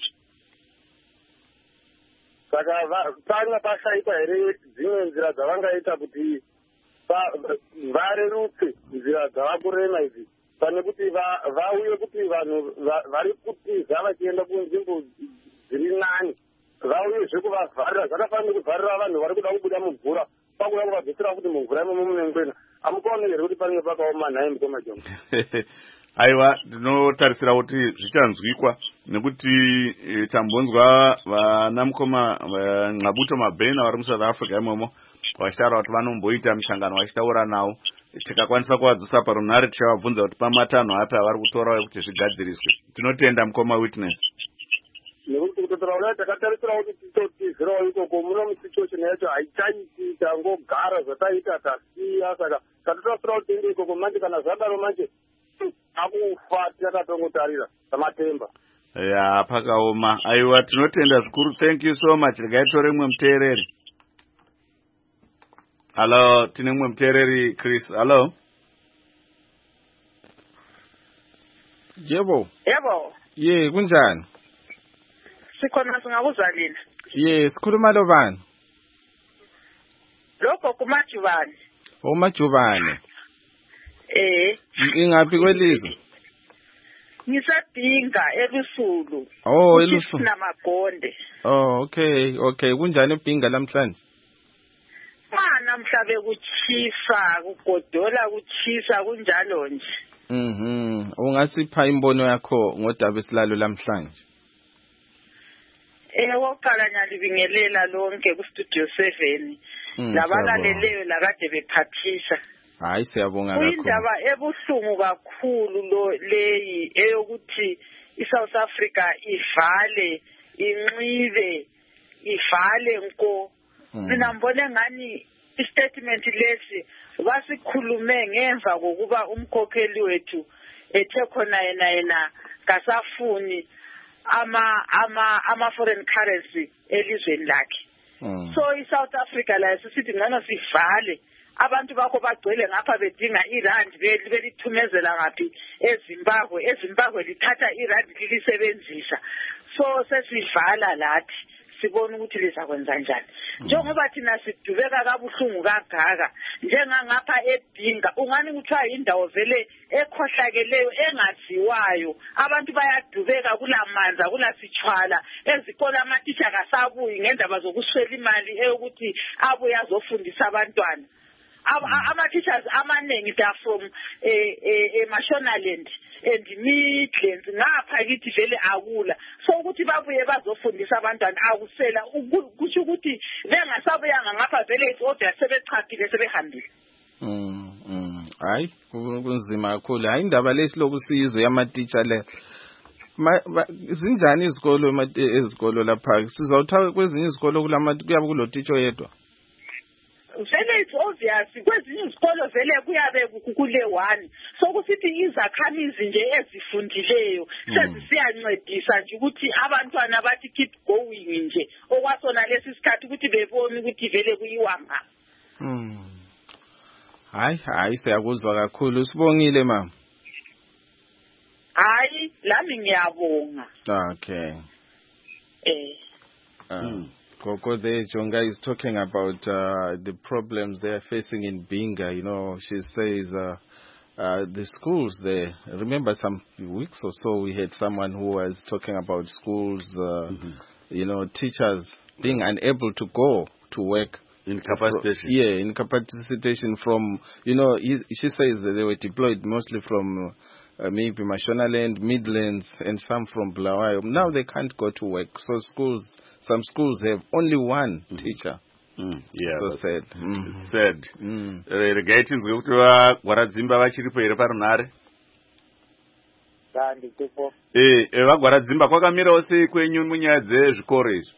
Saka panga pashaikwa here dzimwe nzira dzavangaita kuti varerutse nzira dzavakurema idzi pane kuti vauye kuti vanhu vari kutiza vachienda kunzvimbo dziri nani vauyezve kuvavharira zvakafanira kuvharira vanhu vari kuda kubuda mumvura pakuda kuvabvisira kuti mumvura imomo mune ngwena hamukaonere kuti panenge pakaoma nhaye mukoma jongo.
Aiwa ndinotarisira kuti zvichanzwikwa nekuti tambonzwa vana mukoma Nxabuto Mabhena vari muSouth Africa imomo vachitaura kuti vanomboita mishangano vachitaura navo tikakwanisa kuvadzisa parunhare tichavabvunza kuti pamatanho api avari kutorawo kuti zvigadziriswe. Tinotenda mukoma witness.
Nekuti kutotora kudai takatarisirawo kuti titotizirawo ikoko muno musituation yacho haichaiti tangogara zvataita tasiya saka tatotasirawo tiende ikoko manje kana zvadaro manje akufa takatongotarira samatemba.
Ya pakaoma. Aiwa tinotenda zvikuru. Thank you so much. Regaitore mwe muteereri. Hello, tine mwe muteereri Chris. Hello.
Yebo.
Ye
kunjani?
Sikhona singakuzalina.
Ye sikhuluma lo bani?
Lokho kuMajubane.
Majubane. Ingaphi kwelizwe?
Ngisadinga elusulu.
Elusulu.
Namagonde.
Okay. Kunjani eBhinga namhlanje?
Namhla kuchisa, kugodola kuchisa kunjalo nje.
Ungasipha imbono yakho ngodaba esilalo lamhlanje?
Oqala nyalibingelela lonke ku Studio 7. Labalaleleyo lakade bephathisa.
Hayi siyabonga kakhulu.
Indaba ebuhlungu kakhulu leyi eyokuthi iSouth Africa ivale, inxibe, ivale nko. Mina mbone ngani istatement lesi basikhulume ngemva kokuba umkhokheli wethu ethe khona yena kasafuni ama foreign currency elizweni lakhe. So iSouth Africa la sithi ngana sivale abantu bakho bagcwele ngapha bedinga irand belithumezela ngaphi eZimbabwe lithatha irand lilisebenzisa. So sesivala lathi sibona ukuthi lizakwenza njani. Njengoba thina sidubeka kabuhlungu kangaka njengangapha eBhinga ungani kuthiwa indawo vele ekhohlakeleyo engaziwayo abantu bayadubeka kulamanza kulasitshwala ezikole amatitsha kasabuyi ngendaba zokuswela imali eyokuthi abuye azofundisa abantwana. Ama-teachers amaningi they are from Mashonaland and Midlands ngapha kithi vele akula so ukuthi babuye bazofundisa abantwana akusela kusho ukuthi bengasabuyanga ngapha vele order sebechaphile sebehambile.
Hayi kunzima kakhulu. Hayi indaba lesiloku sizwe yama-teacher le zinjani izikolo lapha sizawuthawe kwezinye izikolo kuyabe kulo teacher yedwa.
Vele it's obvious kwezinye izikolo vele kuyabe kule one so kusithi izakhamizi nje ezifundileyo sezisiyancedisa nje ukuthi abantwana bathi keep going nje okwasona lesi sikhathi ukuthi bebone ukuthi vele kuyiwanga.
Hayi siyakuzwa kakhulu sibongile mama.
lami ngiyabonga.
Okay. Koko there, Jonga is talking about the problems they are facing in Binga. You know, she says the schools there. Remember some weeks or so we had someone who was talking about schools, you know, teachers being unable to go to work.
Incapacitation.
Incapacitation from, you know, she says that they were deployed mostly from maybe Mashonaland, Midlands, and some from Bulawayo. Now they can't go to work. So some schools have only one teacher. So sad.
Sad. Regaiti nzikuti vagwaradzimba vachiripo here parunare. Vagwaradzimba kwakamirawo sei kwenyu munyaya dzezvikoro izvi?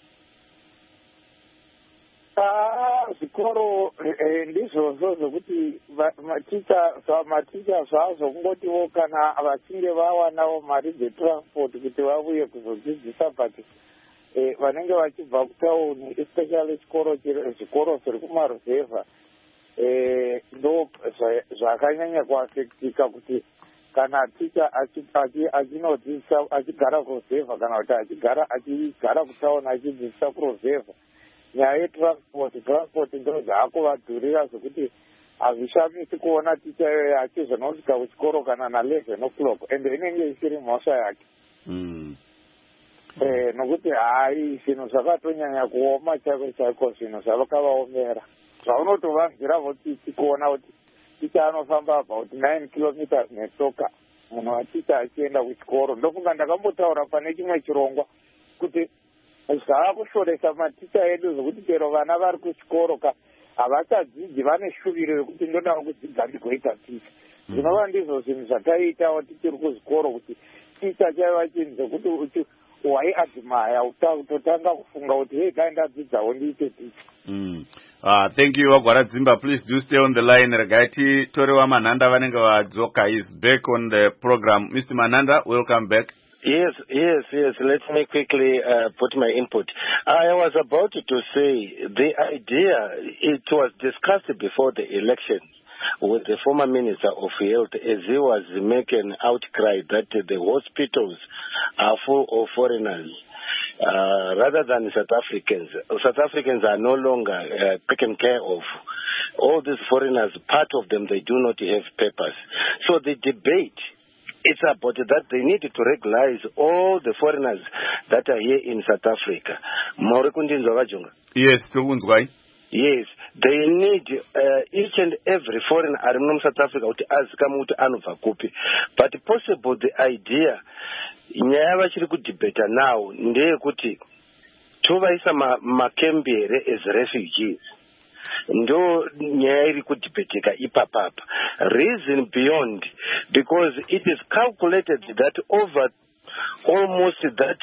Zvikoro ndizvozvo zvokuti maticha zvazvo kungotiwo kana vachinge vawanawo mari dzetransport kuti vauye kuzodzidzisa but vanenge vachibva kutauni especially zvikoro zviri kumaruzevha ndo zvakanyanya kuafektika kuti kana ticha achinodzidzisa achigara kuruzevha kana kuti achigara kutauni achidzidzisa kuruzevha nyaya yetransport ndo dzaakuvadhurira zvokuti hazvishamisi kuona ticha iyoyo achizonosvika kuchikoro kana na11 o'clock ende inenge isiri mhosva yake. Nokuti hai zvinhu zvakatonyanya kuoma chaiko zvinhu zvavakavaomera zvaunotovazvira voti tikuona kuti ticha anofamba about 9 kilometers netsoka munhu aticha achienda kuchikoro. Ndofunga ndakambotaura pane chimwe chirongwa kuti zvaakushoresa maticha edu zvokuti chero vana vari kuchikoro havachadzidzi vane shuviro yekuti ndodawo kudzidza ndigoita ticha. Zvinova ndizvo zvinhu zvataitawo tichiri kuzvikoro kuti ticha chaiva chinhu zvokuti waiadhimaya utotanga kufunga kuti hei kai ndadzidzawo ndiite ticha.
Thank you Wagwaradzimba. Please do stay on the line. Regaiti Torewa Mananda vanenge vadzoka is back on the program. Mr. Mananda, welcome back.
Yes. Let me quickly put my input. I was about to say the idea, it was discussed before the election with the former Minister of Health as he was making outcry that the hospitals are full of foreigners rather than South Africans. South Africans are no longer taken care of. All these foreigners, part of them, they do not have papers. So the debate, it's about that they need to regularize all the foreigners that are here in South Africa.
Yes, Tugunzwai.
Yes, they need each and every foreigner in South Africa to ask them. But possible the idea, nyaya vachiri kudebata now ndeyekuti tovaisa makembere as refugees. Ndo nyaya iri kudhibetika ipapapa. Reason beyond, because it is calculated that over almost that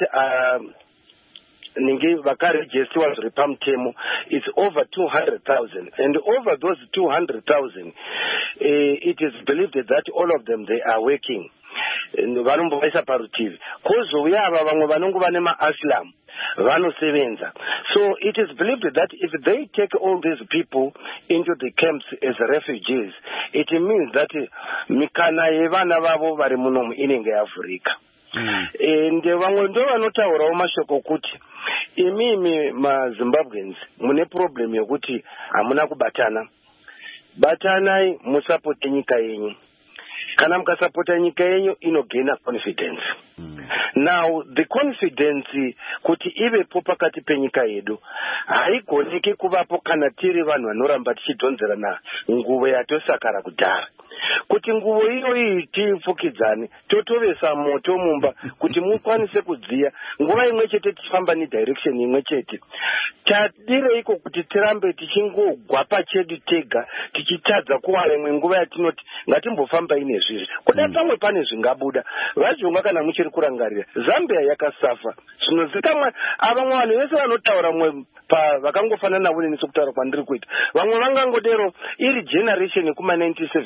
vakaregisterwa zviri pamutemo it's over 200,000, and over those 200,000 it is believed that all of them they are working. Vanombovaisa parutivi kozouya ava vamwe vanongova nemaaslam vanosevenza. So it is believed that if they take all these people into the camps as refugees, it means that mikana yevana vavo vari munomu inenge yavhurika. And vamwe ndo vanotaurawo mashoko kuti imimi maZimbabweans mune problem yokuti hamuna kubatana. Batanai musapote nyika yenyu. Kana mukasapota nyika yenyu inogena confidence. Now the confidence kuti ivepo pakati penyika yedu haigoneki kuvapo kana tiri vanhu vanoramba tichidhonzerana nguvo yatosakara kudhara. Kuti nguvo iyoyi tifukidzane totovesa moto mumba kuti mukwanise kudziya nguva imwe chete tichifamba nedirection imwe chete. Tadireiko kuti tirambe tichingogwa pachedu tega tichitadza kuwana imwe nguva yatinoti ngatimbofamba ine zvizvi kuda pamwe pane zvingabuda. Vazhonga kana muchiri kurangarira Zambia yakasafa zvinozikamwa avamwe vanhu vese vanotaura mwe vakangofanana navo neni sokutaura kwandiri kuita. Vamwe vangangodero iri generation yekuma 1970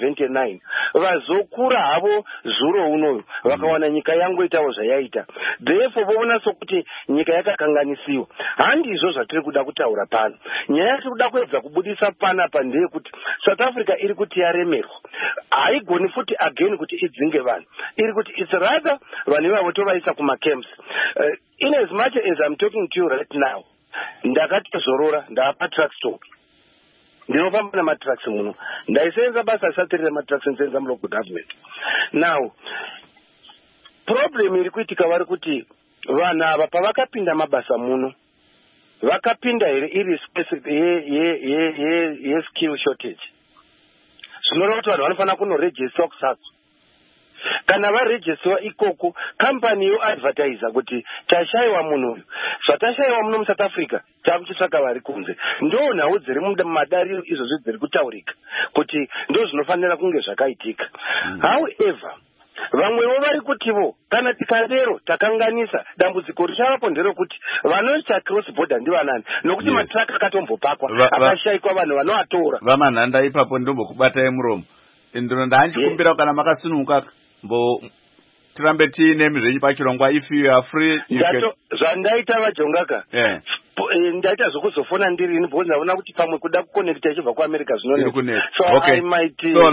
2009 vazokura havo zuro unoyu vakawana nyika yangu itawo zvayaita, therefore voona sokuti nyika yakakanganisiwa. Handizvo zvatiri kuda kutaura pano. Nyaya yatiri kuda kuedza kubudisa panapa ndeyekuti South Africa iri kuti yaremerwa, haigoni futi again kuti idzinge vanhu, iri kuti it's rather vanhu ivavo tovaisa kumacamps. In as much as I'm talking to you right now, ndakatozorora ndapa truck stop, ndinofamba nematracks muno, ndaisenza basa risati riri rematracks, ndisenza mulocal government. Now problem iri kuitika vari kuti vanhu ava pavakapinda mabasa muno vakapinda here irrespective ye-skill shortage, zvinoreva kuti vanhu vanofanira kunoregisterwa kusatsu. Kana varegisterwa ikoko, kampani yoadvertisa kuti tashayiwa munhu uyu, zvatashayiwa muno muSouth Africa takuchitsvaka vari kunze. Ndo nhau dziri mumadariro izvozvo dziri kutaurika kuti ndo zvinofanira kunge zvakaitika. However, vamwevo vari kutivo kana tikadero takanganisa, dambudziko richavapo nderekuti vanoita cross border ndivanani, nokuti matraka akatombopakwa akashayikwa vanhu vanoatora.
Vamanhanda ipapo ndombokubatai muromo. Ndino ndanchikumbira kana makasununguka mbo tirambe tiine mizvenyu pachirongwa. If you are free you can... Zvandaita vajongaka ndaita zvokuzofona ndiri ini because ndaona kuti pamwe kuda kuconnecta ichibva kuAmerica zvinoneka. So okay. I might so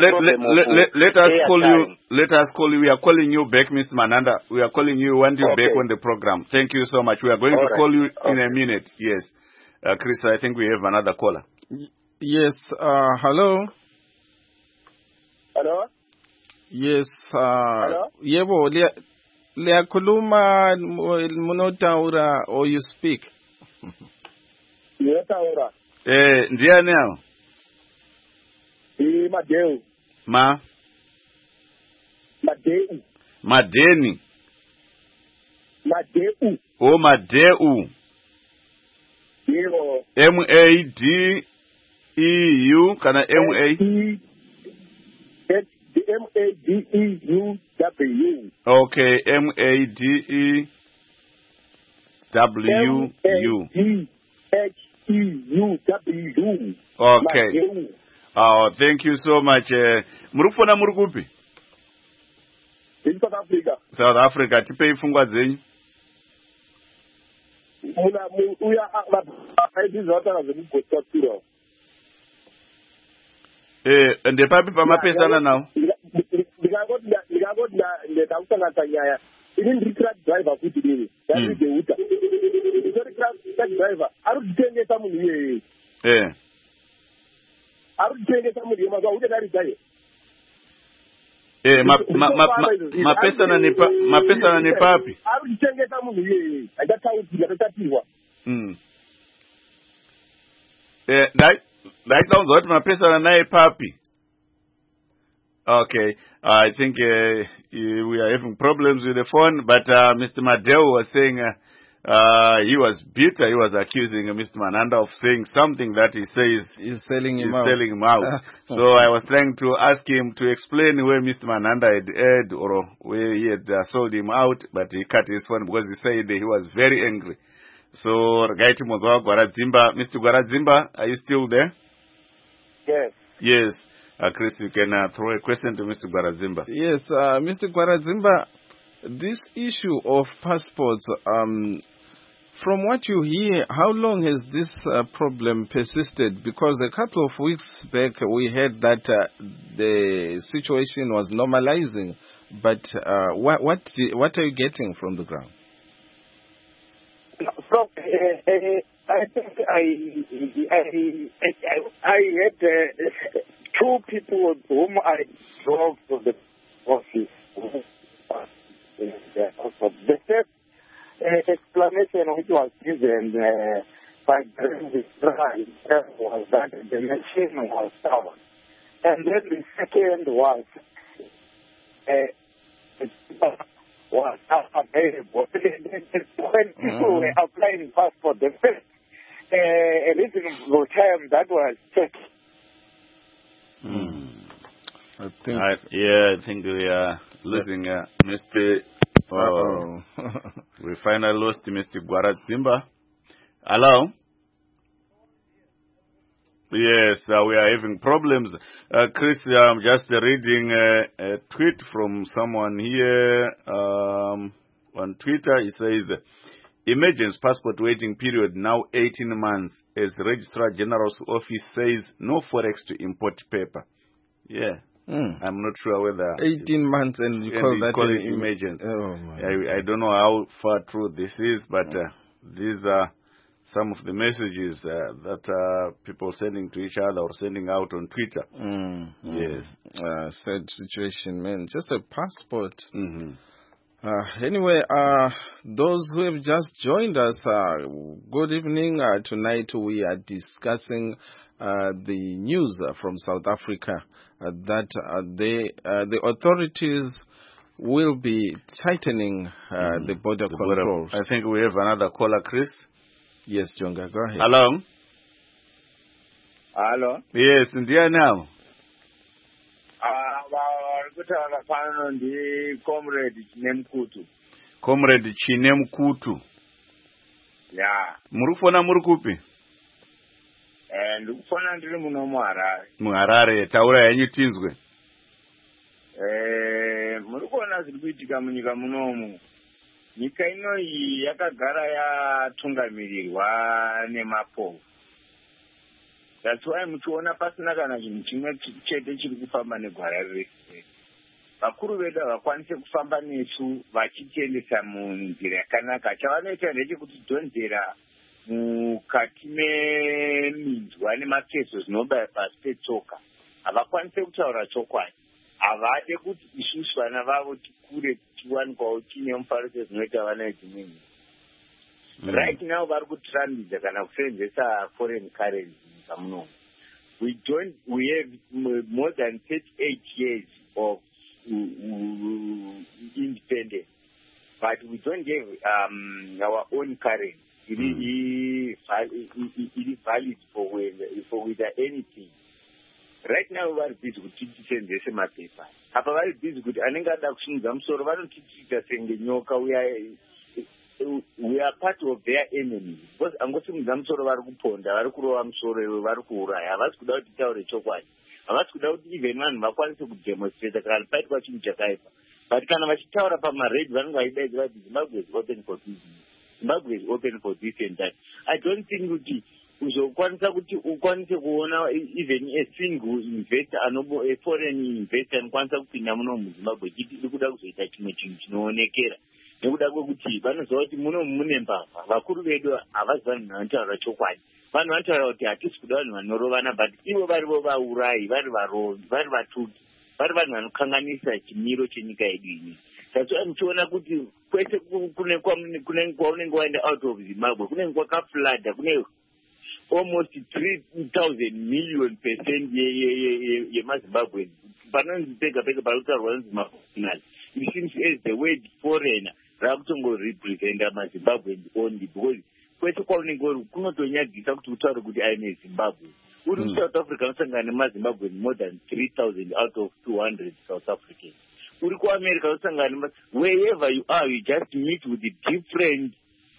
let us call you. We are calling you back, Mr. Mananda. We are calling you. We want you back on the program. Thank you so much. We are going to call you in a minute. Yes. Chris, I think we have another caller.
Yes. Hello.
Hello.
Yes. Yebo, liyakhuluma munotaura or you speak?
Niyotaura.
Ndiani hao?
Madeu. Madeu.
Madeni.
Madeu.
Oh, Madeu.
Yebo.
M-A-D-E-U kana M-A?
M-A-D-E-U-W.
Okay, M-A-D-E-W-U. M-A-D-H-E-U-W. Okay. Oh, thank you so much. Murufona murukupi?
In South Africa.
South Africa. Tipei fungwa zenyu. Ndepapi pamapesana nawo?
Ndakutanga nyaya ini ndiri truck driver kuti ndiri ndazvideuta ndiri truck driver ari kutengesa munhu iyeye ari kutengesa munhu iyeye mazwa kuti dari dzaye
mapesana nepapi
ari kutengesa munhu iyeye achataurira achatatirwa
ndachidaunza kuti mapesana naye papi. Okay, I think we are having problems with the phone, but Mr. Madeu was saying he was bitter. He was accusing Mr. Mananda of saying something that he says
is selling him
out. So I was trying to ask him to explain where Mr. Mananda had heard or where he had sold him out, but he cut his phone because he said he was very angry. So, Gaiti Mozoa Gwaradzimba, Mr. Gwaradzimba, are you still there?
Yes.
Yes. Chris, you can throw a question to Mr. Gwaradzimba.
Yes, Mr. Gwaradzimba, this issue of passports, from what you hear, how long has this problem persisted? Because a couple of weeks back we heard that the situation was normalizing, but what are you getting from the ground?
From, I think I had two people with whom I drove to the office. The first explanation which was given by the driver was that the machine was down. And then the second was was available. When people were applying passport, the first reasonable time that was checked.
I think we are losing Mr. We finally lost Mr. Gwaradzimba. Hello? Yes, we are having problems. Chris, I'm just reading a tweet from someone here on Twitter. He says, emergency passport waiting period now 18 months as Registrar General's office says no forex to import paper. Yeah. I'm not sure whether
18 months and you call that
an emergency.
Oh my
I don't know how far true this is, but these are some of the messages that people sending to each other or sending out on Twitter. Yes.
Sad situation, man. Just a passport. Anyway, those who have just joined us, good evening. Tonight we are discussing the news from South Africa that the authorities will be tightening the border controls.
I think we have another caller, Chris.
Yes, Jonga, go ahead.
Hello.
Hello.
Yes, India now.
Kutaura pano ndi Comrade Chinemkutu.
Comrade Chinemkutu.
Yeah.
Murufona murukupi?
Ndikufona ndiri muno muHarare.
muHarare, taura yanyu tinzwe.
Muri kuona zviri kuitika munyika munomu. Nyika ino iyi yakagara yatungamirirwa nemapofu. That's why muchiona pasina kana chinhu chimwe chete chiri kufamba negwara rese. Vakuru vedu havakwanise kufamba nesu vachitiendesa munzira yakanaka. Chavanoita ndechekuti dhonzera mukati meminzwa nemapeso zvinobaya pasi petsoka. Havakwanise kutaura chokwadi. Havade kuti isusu vana vavo tikure tiwanikwawo tine mufariso zvinoita vana vedzimwe nyika. Right now vari kutirambidza kana kusenzesa foreign currency munyika munomu. We have more than 38 years of independence, but we don't have our own currency. It is valid for whether anything. Right now vari busy kuti tisenzese mapepa. Apa vari busy kuti anenge ada kusimudza musoro vanotitiita senge nyoka. We are part of their enemies. Because angosimudza musoro vari kuponda, vari kurova musoro iwe, vari kuuraya. Havasi kuda kuti taure chokwadi. Havasi kuda kuti even vanhu vakwanise kudemonstrate kana paitwa chinhu chakaipa. But kana vachitaura pamaredhi vanenge vachidaidza vati Zimbabwe is open for business. Zimbabwe is open for this and that. I don't think kuti uzokwanisa kuti ukwanise kuona even a single investor a foreign investor anokwanisa kupinda muno muZimbabwe chiti iri kuda kuzoita chimwe chinhu chinoonekera. Nekuda kwekuti vanoziva kuti munomu mune mbavha. Vakuru vedu havaziva vanhu vanotaura chokwadi. Vanhu vanotaura kuti hatisi kuda vanhu vanorovana, but ivo varivo vaurayi, vari varovi, vari vatuki, vari vanhu vanokanganisa chimiro chenyika yedu ini. Saka muchiona kuti kwese kwaunenge waenda out of Zimbabwe kunenge kwakaflooda, kune almost 3,000 million percent yemaZimbabwe. Panonzi pega pega parikutaurwa neZimbabwe. It seems as the word foreigner rakutongorepresenta maZimbabweans only, because kwese kwaunenge uri kunotonyadzisa kuti utaure kuti aine Zimbabwe. Uri muSouth Africa unosangana nemaZimbabweans more than 3,000 out of 200 South Africans. Uri kuAmerica unosangana wherever you are, you just meet with the different.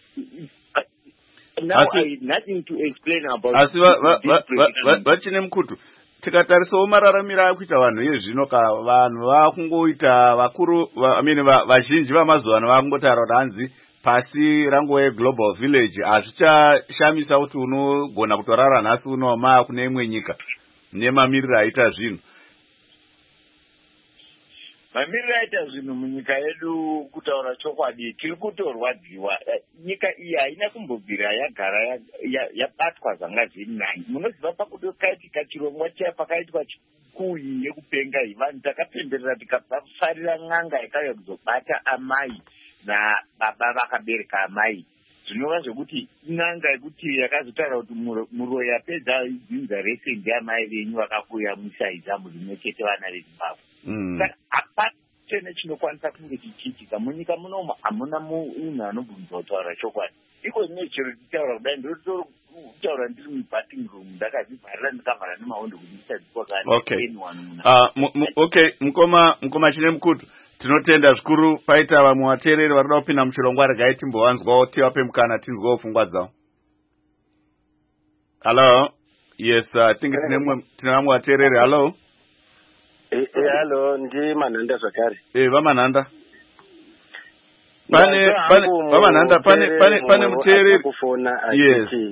Now I have nothing to explain about
Chinemkutu. Tikatarisawo mararamiro akuita vanhu yezvino vanhu vakungoita vakuru vazhinji vamazuva ano vakungotaura kuti hanzi pasi rangove global village hazvichashamisa kuti unogona kutorara nhasi unoma kune imwe nyika nemamiriro aita zvinhu.
Mamiriro aita zvinhu munyika yedu kutaura chokwadi tiri kutorwadziwa. Nyika iyi haina kumbobvira yagara yabatwa zvanga zviri nani. Munoziva pakaitika chirongwa chaya pakaitwa chikuyi yekupenga iyi, vanhu takapemberera tikafarira n'anga yakauya kuzobata amai nababa vakabereka amai. Zvinova zvekuti n'anga yekuti yakazotaura kuti muro yapedza idzinza rese ndiamai venyu vakakuya musaiza murimwe chete vana veZimbabwe. Apatene chinokwanisa kunge chichiitika munyika munomu hamuna munhu anobvunza kutaura chokwadi. Iko zvine chero tichitaura kudai ndinotaura ndiri mubating room ndakazvivharira ndakavhara nemahondo kuti ndisadziwa
Okay, mukoma Chinemkutu, tinotenda zvikuru. Paita vamwe vateereri varikuda kupinda muchirongwa, regai timbovanzwawo, tivape mukana tinzwawo pfungwa dzavo. Hello. Yes, tinge tine vamwe vateereri. Hello.
Hello, ndi Manhanda zvakare.
Vamanhanda. Pane muteereri
kufona achiti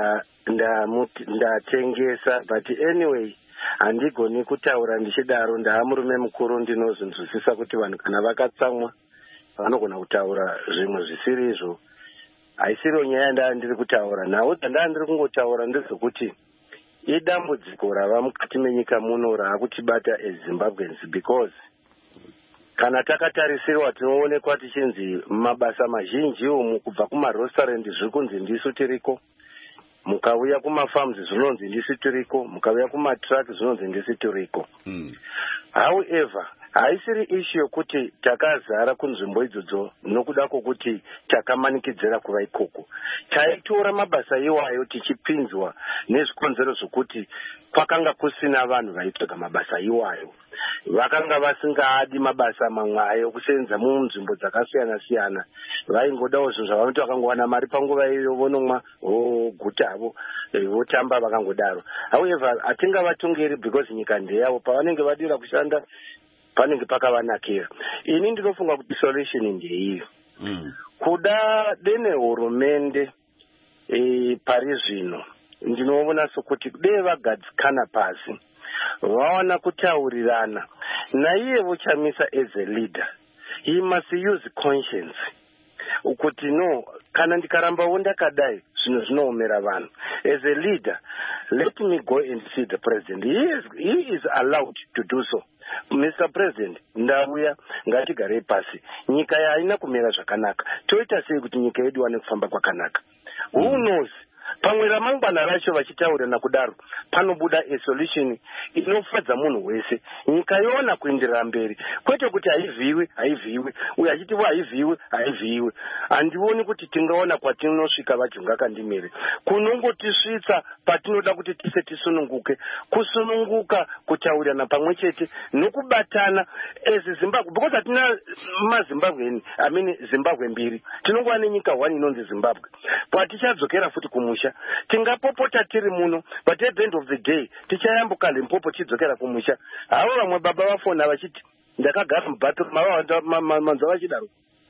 ndatengesa, but anyway handigoni kutaura ndichidaro. Ndaamurume mukuru, ndinozvinzwisisa kuti vanhu kana vakatsamwa vanogona kutaura zvimwe zvisiri izvo. Haisiriwo nyaya ndandiri kutaura nhau. Dzandandiri kungotaura ndezvekuti idambudziko rava mukati menyika muno raakutibata eZimbabweans, because kana takatarisirwa tinoonekwa tichinzi mabasa mazhinji umu kubva kumarestaurant zviri kunzi ndisu tiriko, mukauya kumafarms zvinonzi ndisi tiriko, mukauya kumatruck zvinonzi ndisi tiriko. However, haisiri issue yokuti takazara kunzvimbo idzodzo nokuda kwokuti takamanikidzira kuva ikoko. Taitora mabasa iwayo tichipinzwa nezvikonzero zvokuti kwakanga kusina vanhu vaitsvaga mabasa iwayo. Vakanga vasingaadi mabasa mamwayo kusenza munzvimbo dzakasiyana-siyana. Vaingodawo zvinhu zvavanoti vakangowana mari panguva iyo vonomwa gutavo votamba vakangodaro. However, hatingavatongeri because nyika ndeyavo. Pavanenge vadira kushanda panenge pakavanakira. Ini ndinofunga kuti solution ndeiyo. Kuda dene hurumende pari zvino ndinoona sokuti dei vagadzikana pasi vawana kutaurirana naiye vochamisa as a leader. He must use conscience ukuti no, kana ndikarambawo ndakadai zvino zvinoomera vanhu. As a leader, let me go and see the president. He is allowed to do so. Mr. President, ndauya ngatigarei pasi. Nyika haina kumira zvakanaka. Toita sei kuti nyika yedu iwane kufamba kwakanaka? Who knows? Pamwe ramangwana racho vachitaurana kudaro panobuda a solution inofadza munhu wese. Nyika yoona kuenderera mberi, kwete kuti haivhiwi uye achitiwo haivhiwi. Handioni kuti tingaona kwatinosvika vajunga kandimere kunongotisvitsa patinoda kuti tise tisununguke. Kusununguka, kutaurirana pamwe chete nokubatana as Zimbabwe, because hatina maZimbabwe, Zimbabwe mbiri. Tinongova nenyika 1 inonzi Zimbabwe. Patichadzokera futi kumusha tingapopota tiri muno, but at the end of the day tichayambuka Limpopo tidzokera kumusha. Havo vamwe baba vafona vachiti ndakagara mubathroom, manzwa vachidaro.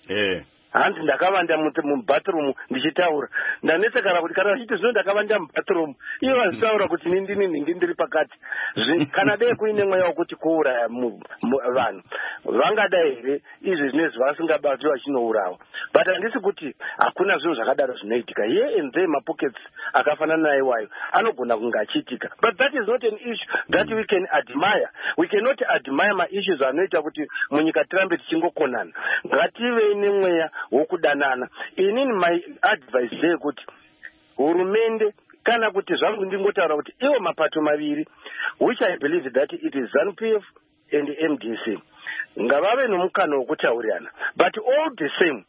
Hanzi ndakavanda mubathroom ndichitaura. Ndanetsekana kuti kana vachiti zvino ndakavanda mubathroom, ivo vazitaura kuti nindini ndiri pakati. Kana dei kuine mweya wekuti kuuraya vanhu vangadai here izvi zvinezvi vasingabati vachinourawa. But handisi kuti hakuna zvinhu zvakadaro zvinoitika. Here and there mapockets akafanana naiwayo anogona kunge achiitika. But that is not an issue that we can admire. We cannot admire maissues anoita kuti munyika tirambe tichingokonana. Ngative nemweya wokudanana. Inini my advice ndeyekuti hurumende kana kuti zvangu ndingotaura kuti iwo mapato maviri, which I believe that it is ZANU-PF and MDC, ngavave nomukana wokutaurirana. But all the same,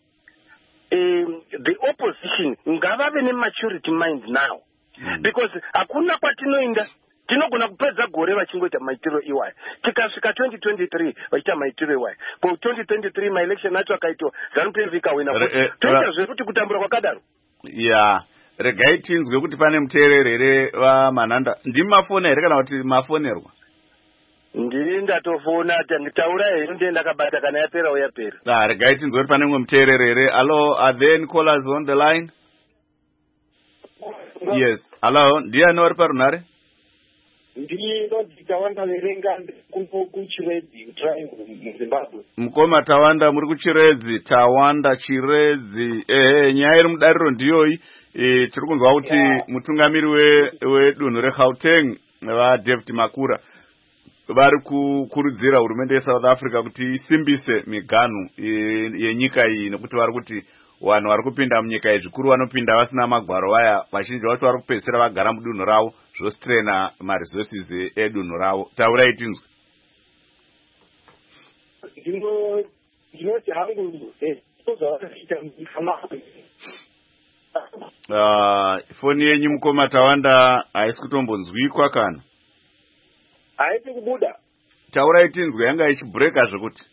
the opposition ngavave nematurity mind now, because hakuna kwatinoenda tinogona kupedza gore vachingoita maitiro iwayo. Tikasvika 2023 vachiita maitiro iwayo. Ko 2023 maelection acho akaitwa ZANU-PF ikawina. Toita zvekuti kutambura kwakadaro.
Regai tinzwe kuti pane muteereri here vamanhanda. Ndimi mafona here kana kuti mafonerwa?
Ndiri ndatofona, taura here ndiye ndakabata kana yapera yapera.
Regai tinzwe kuti pane mumwe muteereri here. Hello, are there any callers on the line? Yes. Hello, ndiani vari parunhare?
Ndinoti Tawanda verenga kuchiredzi muZimbabwe.
Mukoma Tawanda muri kuchiredzi. Tawanda chiredzi. Nyaya iri mudariro ndiyoyi. Tiri kunzwa kuti mutungamiri wedunhu reGauteng vaDavid Makhura vari kukurudzira hurumende yeSouth Africa kuti isimbise miganhu yenyika iyi, nekuti vari kuti vanhu vari kupinda munyika zvikuru vanopinda vasina magwaro vaya, vazhinji vacho vari kupedzisira vagara mudunhu ravo zvostrena maresources edunhu ravo. Taurai tinzwe.
Ndinoti hangu
foni yenyu mukoma Tawanda haisi kutombonzwikwa kana?
Haisi kubuda.
Taurai tinzwe, yanga ichibreka zvekuti.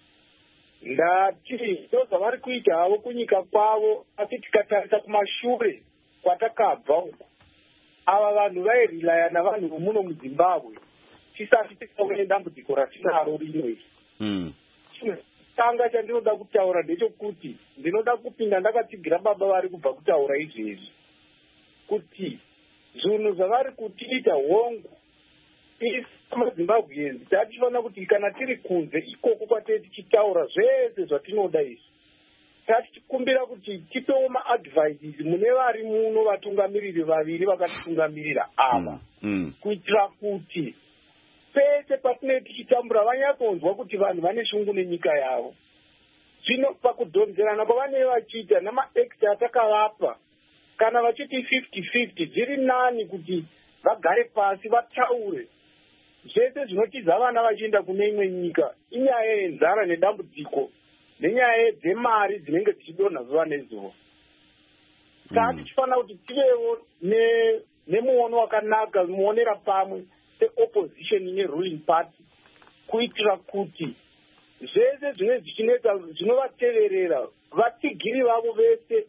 Ndati ndozvavari kuita havo kunyika kwavo, asi tikatarisa kumashure kwatakabva uko, ava vanhu vairelaya navanhu vomuno muzimbabwe tisati tikaone dambudziko ratinaro rino iri. Tanga chandinoda kutaura ndechekuti ndinoda kupinda ndakatsigira baba vari kubva kutaura izvezvi kuti zvinhu zvavari kutiita hongu mazimbabweans tatifanira kuti kana tiri kunze ikoko kwatei tichitaura zvese zvatinoda izvi tatikumbira kuti tipewo maadvices mune vari muno vatungamiriri vaviri vakatitungamirira ava kuitira kuti pese patinenge tichitambura vanyakonzwa kuti vanhu vane shungu nenyika yavo. Zvino pakudhonzerana kwavanenge vachiita namaekti atakavapa kana vachiti 50-50 zviri nani kuti vagare pasi vataure zvese zvinotiza vana vachienda kune imwe nyika, inyaya yenzara nedambudziko nenyaya dzemari dzinenge dzichidonha zuva nezuva. Saka tichifanira kuti tivewo nemuono wakanaka, muonera pamwe seopposition neruling party kuitira kuti zvese zvinenge zvichineta zvinovateverera vatsigiri vavo vese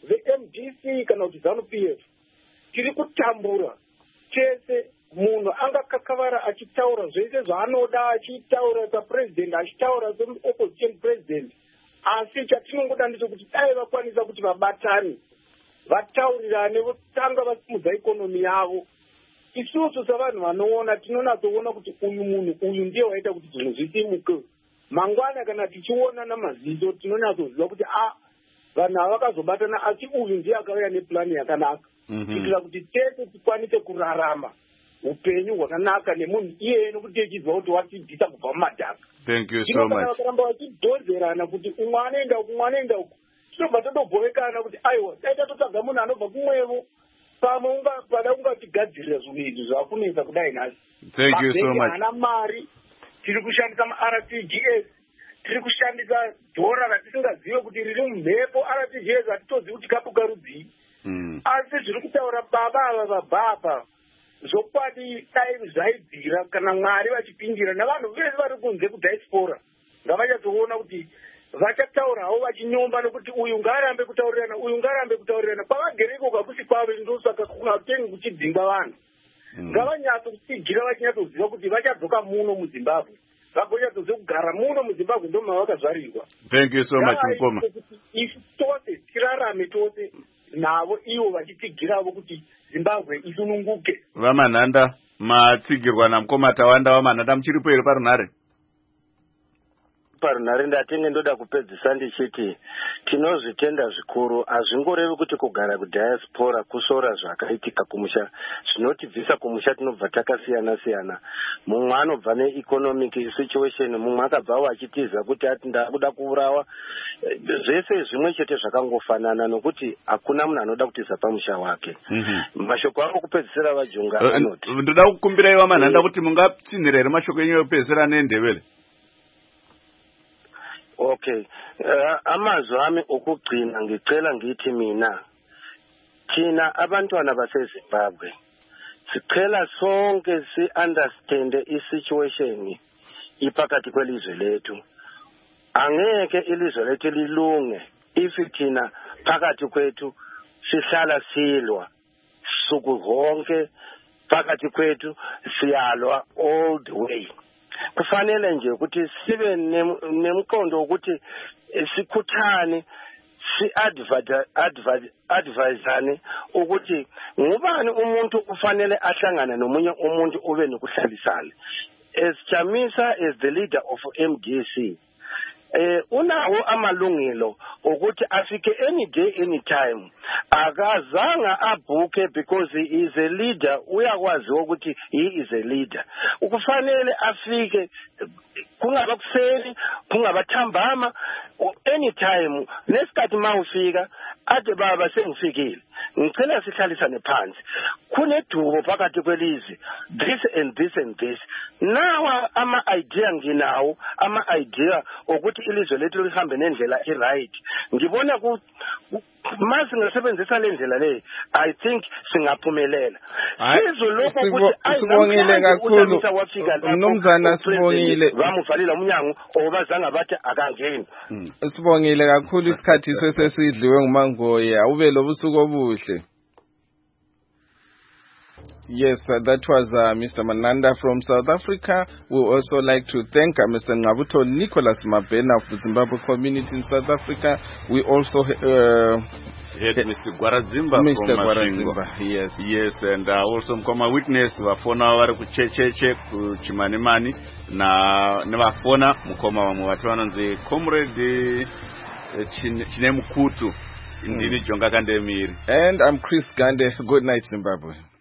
veMDC kana kuti ZANU-PF tiri kutambura chese. Munhu angakakavara achitaura zvese zvaanoda, achitaura sapresident, achitaura seopposition president, asi chatinongoda ndechekuti dai vakwanisa kuti vabatane vataurirane votanga vasimudza ikonomi yavo. Isusu savanhu vanoona tinonatsoona kuti uyu munhu uyu ndiye waita kuti zvinhu zvisimuke. Mangwana kana tichiona namaziso tinonatsoziva kuti vanhu havakazobatana asi uyu ndiye akauya nepurani yakanaka kuitira kuti tese tikwanise kurarama upenyu hwakanaka nemunhu iyeye nokuti echiziva kuti watibvisa kubva mumadhaka.
Thank you so much.
Vakaramba vachidhonzerana kuti umwe anoenda uku umwe anoenda uku tinobva totobhovekana kuti aiwa taita totsvaga munhu anobva kumwevo pamwe pada ungatigadzirira zvinhu izvi zvakunetsa kudai nhasi.
Thank you so much.
Haana mari, tiri kushandisa maRTGS, tiri kushandisa dhora ratisingazive kuti riri mumhepo. RTGS hatitozivi kuti kapuka rudzii. Asi zviri kutaura baba ava vabhapa zvokwadi dai zvaibvira kana Mwari vachipindira navanhu vese vari kunze kudiaspora ngavachatoona kuti vachataurawo vachinyomba nokuti uyu ngaarambe kutaurirana uyu ngaarambe kutaurirana pavagereko kakusi kwavo ndosaka kungatengi kuchidzimba vanhu ngavanyatsotsigira vachinatsoziva kuti vachadzoka muno muZimbabwe vagochadzoze kugara muno muZimbabwe ndo mavakazvarirwa.
Thank you so much Mukoma.
Isu tose tirarame tose navo ivo vachitsigiravo kuti Zimbabwe isununguke.
Vamanhanda matsigirwa naMukoma Tawanda vamanhanda muchiripo here parunhare?
Parunhare ndatenge ndoda kupedzisa ndichiti tinozvitenda zvikuru, hazvingorevi kuti kugara kudiaspora kusora zvakaitika kumusha zvinotibvisa kumusha tinobva takasiyana siyana. Mumwe anobva neeconomic situation, mumwe akabvawo achitiza kuti ati ndakuda kuurawa. Zvese zvimwe chete zvakangofanana nokuti hakuna munhu anoda kutiza pamusha wake. Mashoko ako kupedzisira vajonga anoti
ndoda kukumbirai vamanhanda kuti mungatsinhira here mashoko enyu ekupedzisira neNdebele.
Okay, amazwi ami okugcina ngicela ngithi mina thina abantwana baseZimbabwe sicela sonke si-understande i-situation iphakathi kwelizwe lethu. Angeke ilizwe lethu lilunge if thina phakathi kwethu sihlala silwa suku zonke, phakathi kwethu siyalwa all the way. Kufanele nje ukuthi sibe nemqondo ukuthi sikhuthane si-advisane ukuthi ngubani umuntu ufanele ahlangana nomunye umuntu ube nokuhlalisana. As Chamisa is the leader of MDC, unawo amalungelo ukuthi afike any day any time. Akazanga abhuke because he is a leader, uyakwazi ukuthi he is a leader. Ukufanele afike kungaba kuseni kungaba thambama anytime nesikhathi mawufika ade baba sengifikile ngicela sihlalisane phansi kunedubo phakathi kwelizwe this and this and this. Nawa ama idea nginawo ama idea ukuthi ilizwe lethu lihambe nendlela right. Ngibona ku mase ngisebenzisa lendlela le I think singaphumelela.
Sibongile kakhulu Mnumzana, sibongile
bamuvalile umnyango obazanga bathi akangeni.
Sibongile kakhulu isikhathi, sesidliwe nguMangoya. Ube lobusuku obuhle. Yes, that was Mr. Mananda from South Africa. We also like to thank Mr. Ngabuto Nicholas Mabena of the Zimbabwe community in South Africa. We also
had Mr. Gwarazimba from
Gwarazimba, yes.
Yes, and also Mkoma Witness vafona vari kuchecheche kuchimanimani na nevafona mukoma vamwe vati vanonzi Comrade Chine Mukutu. Indini Jonga Kandemiri.
And I'm Chris Gande. Good night, Zimbabwe.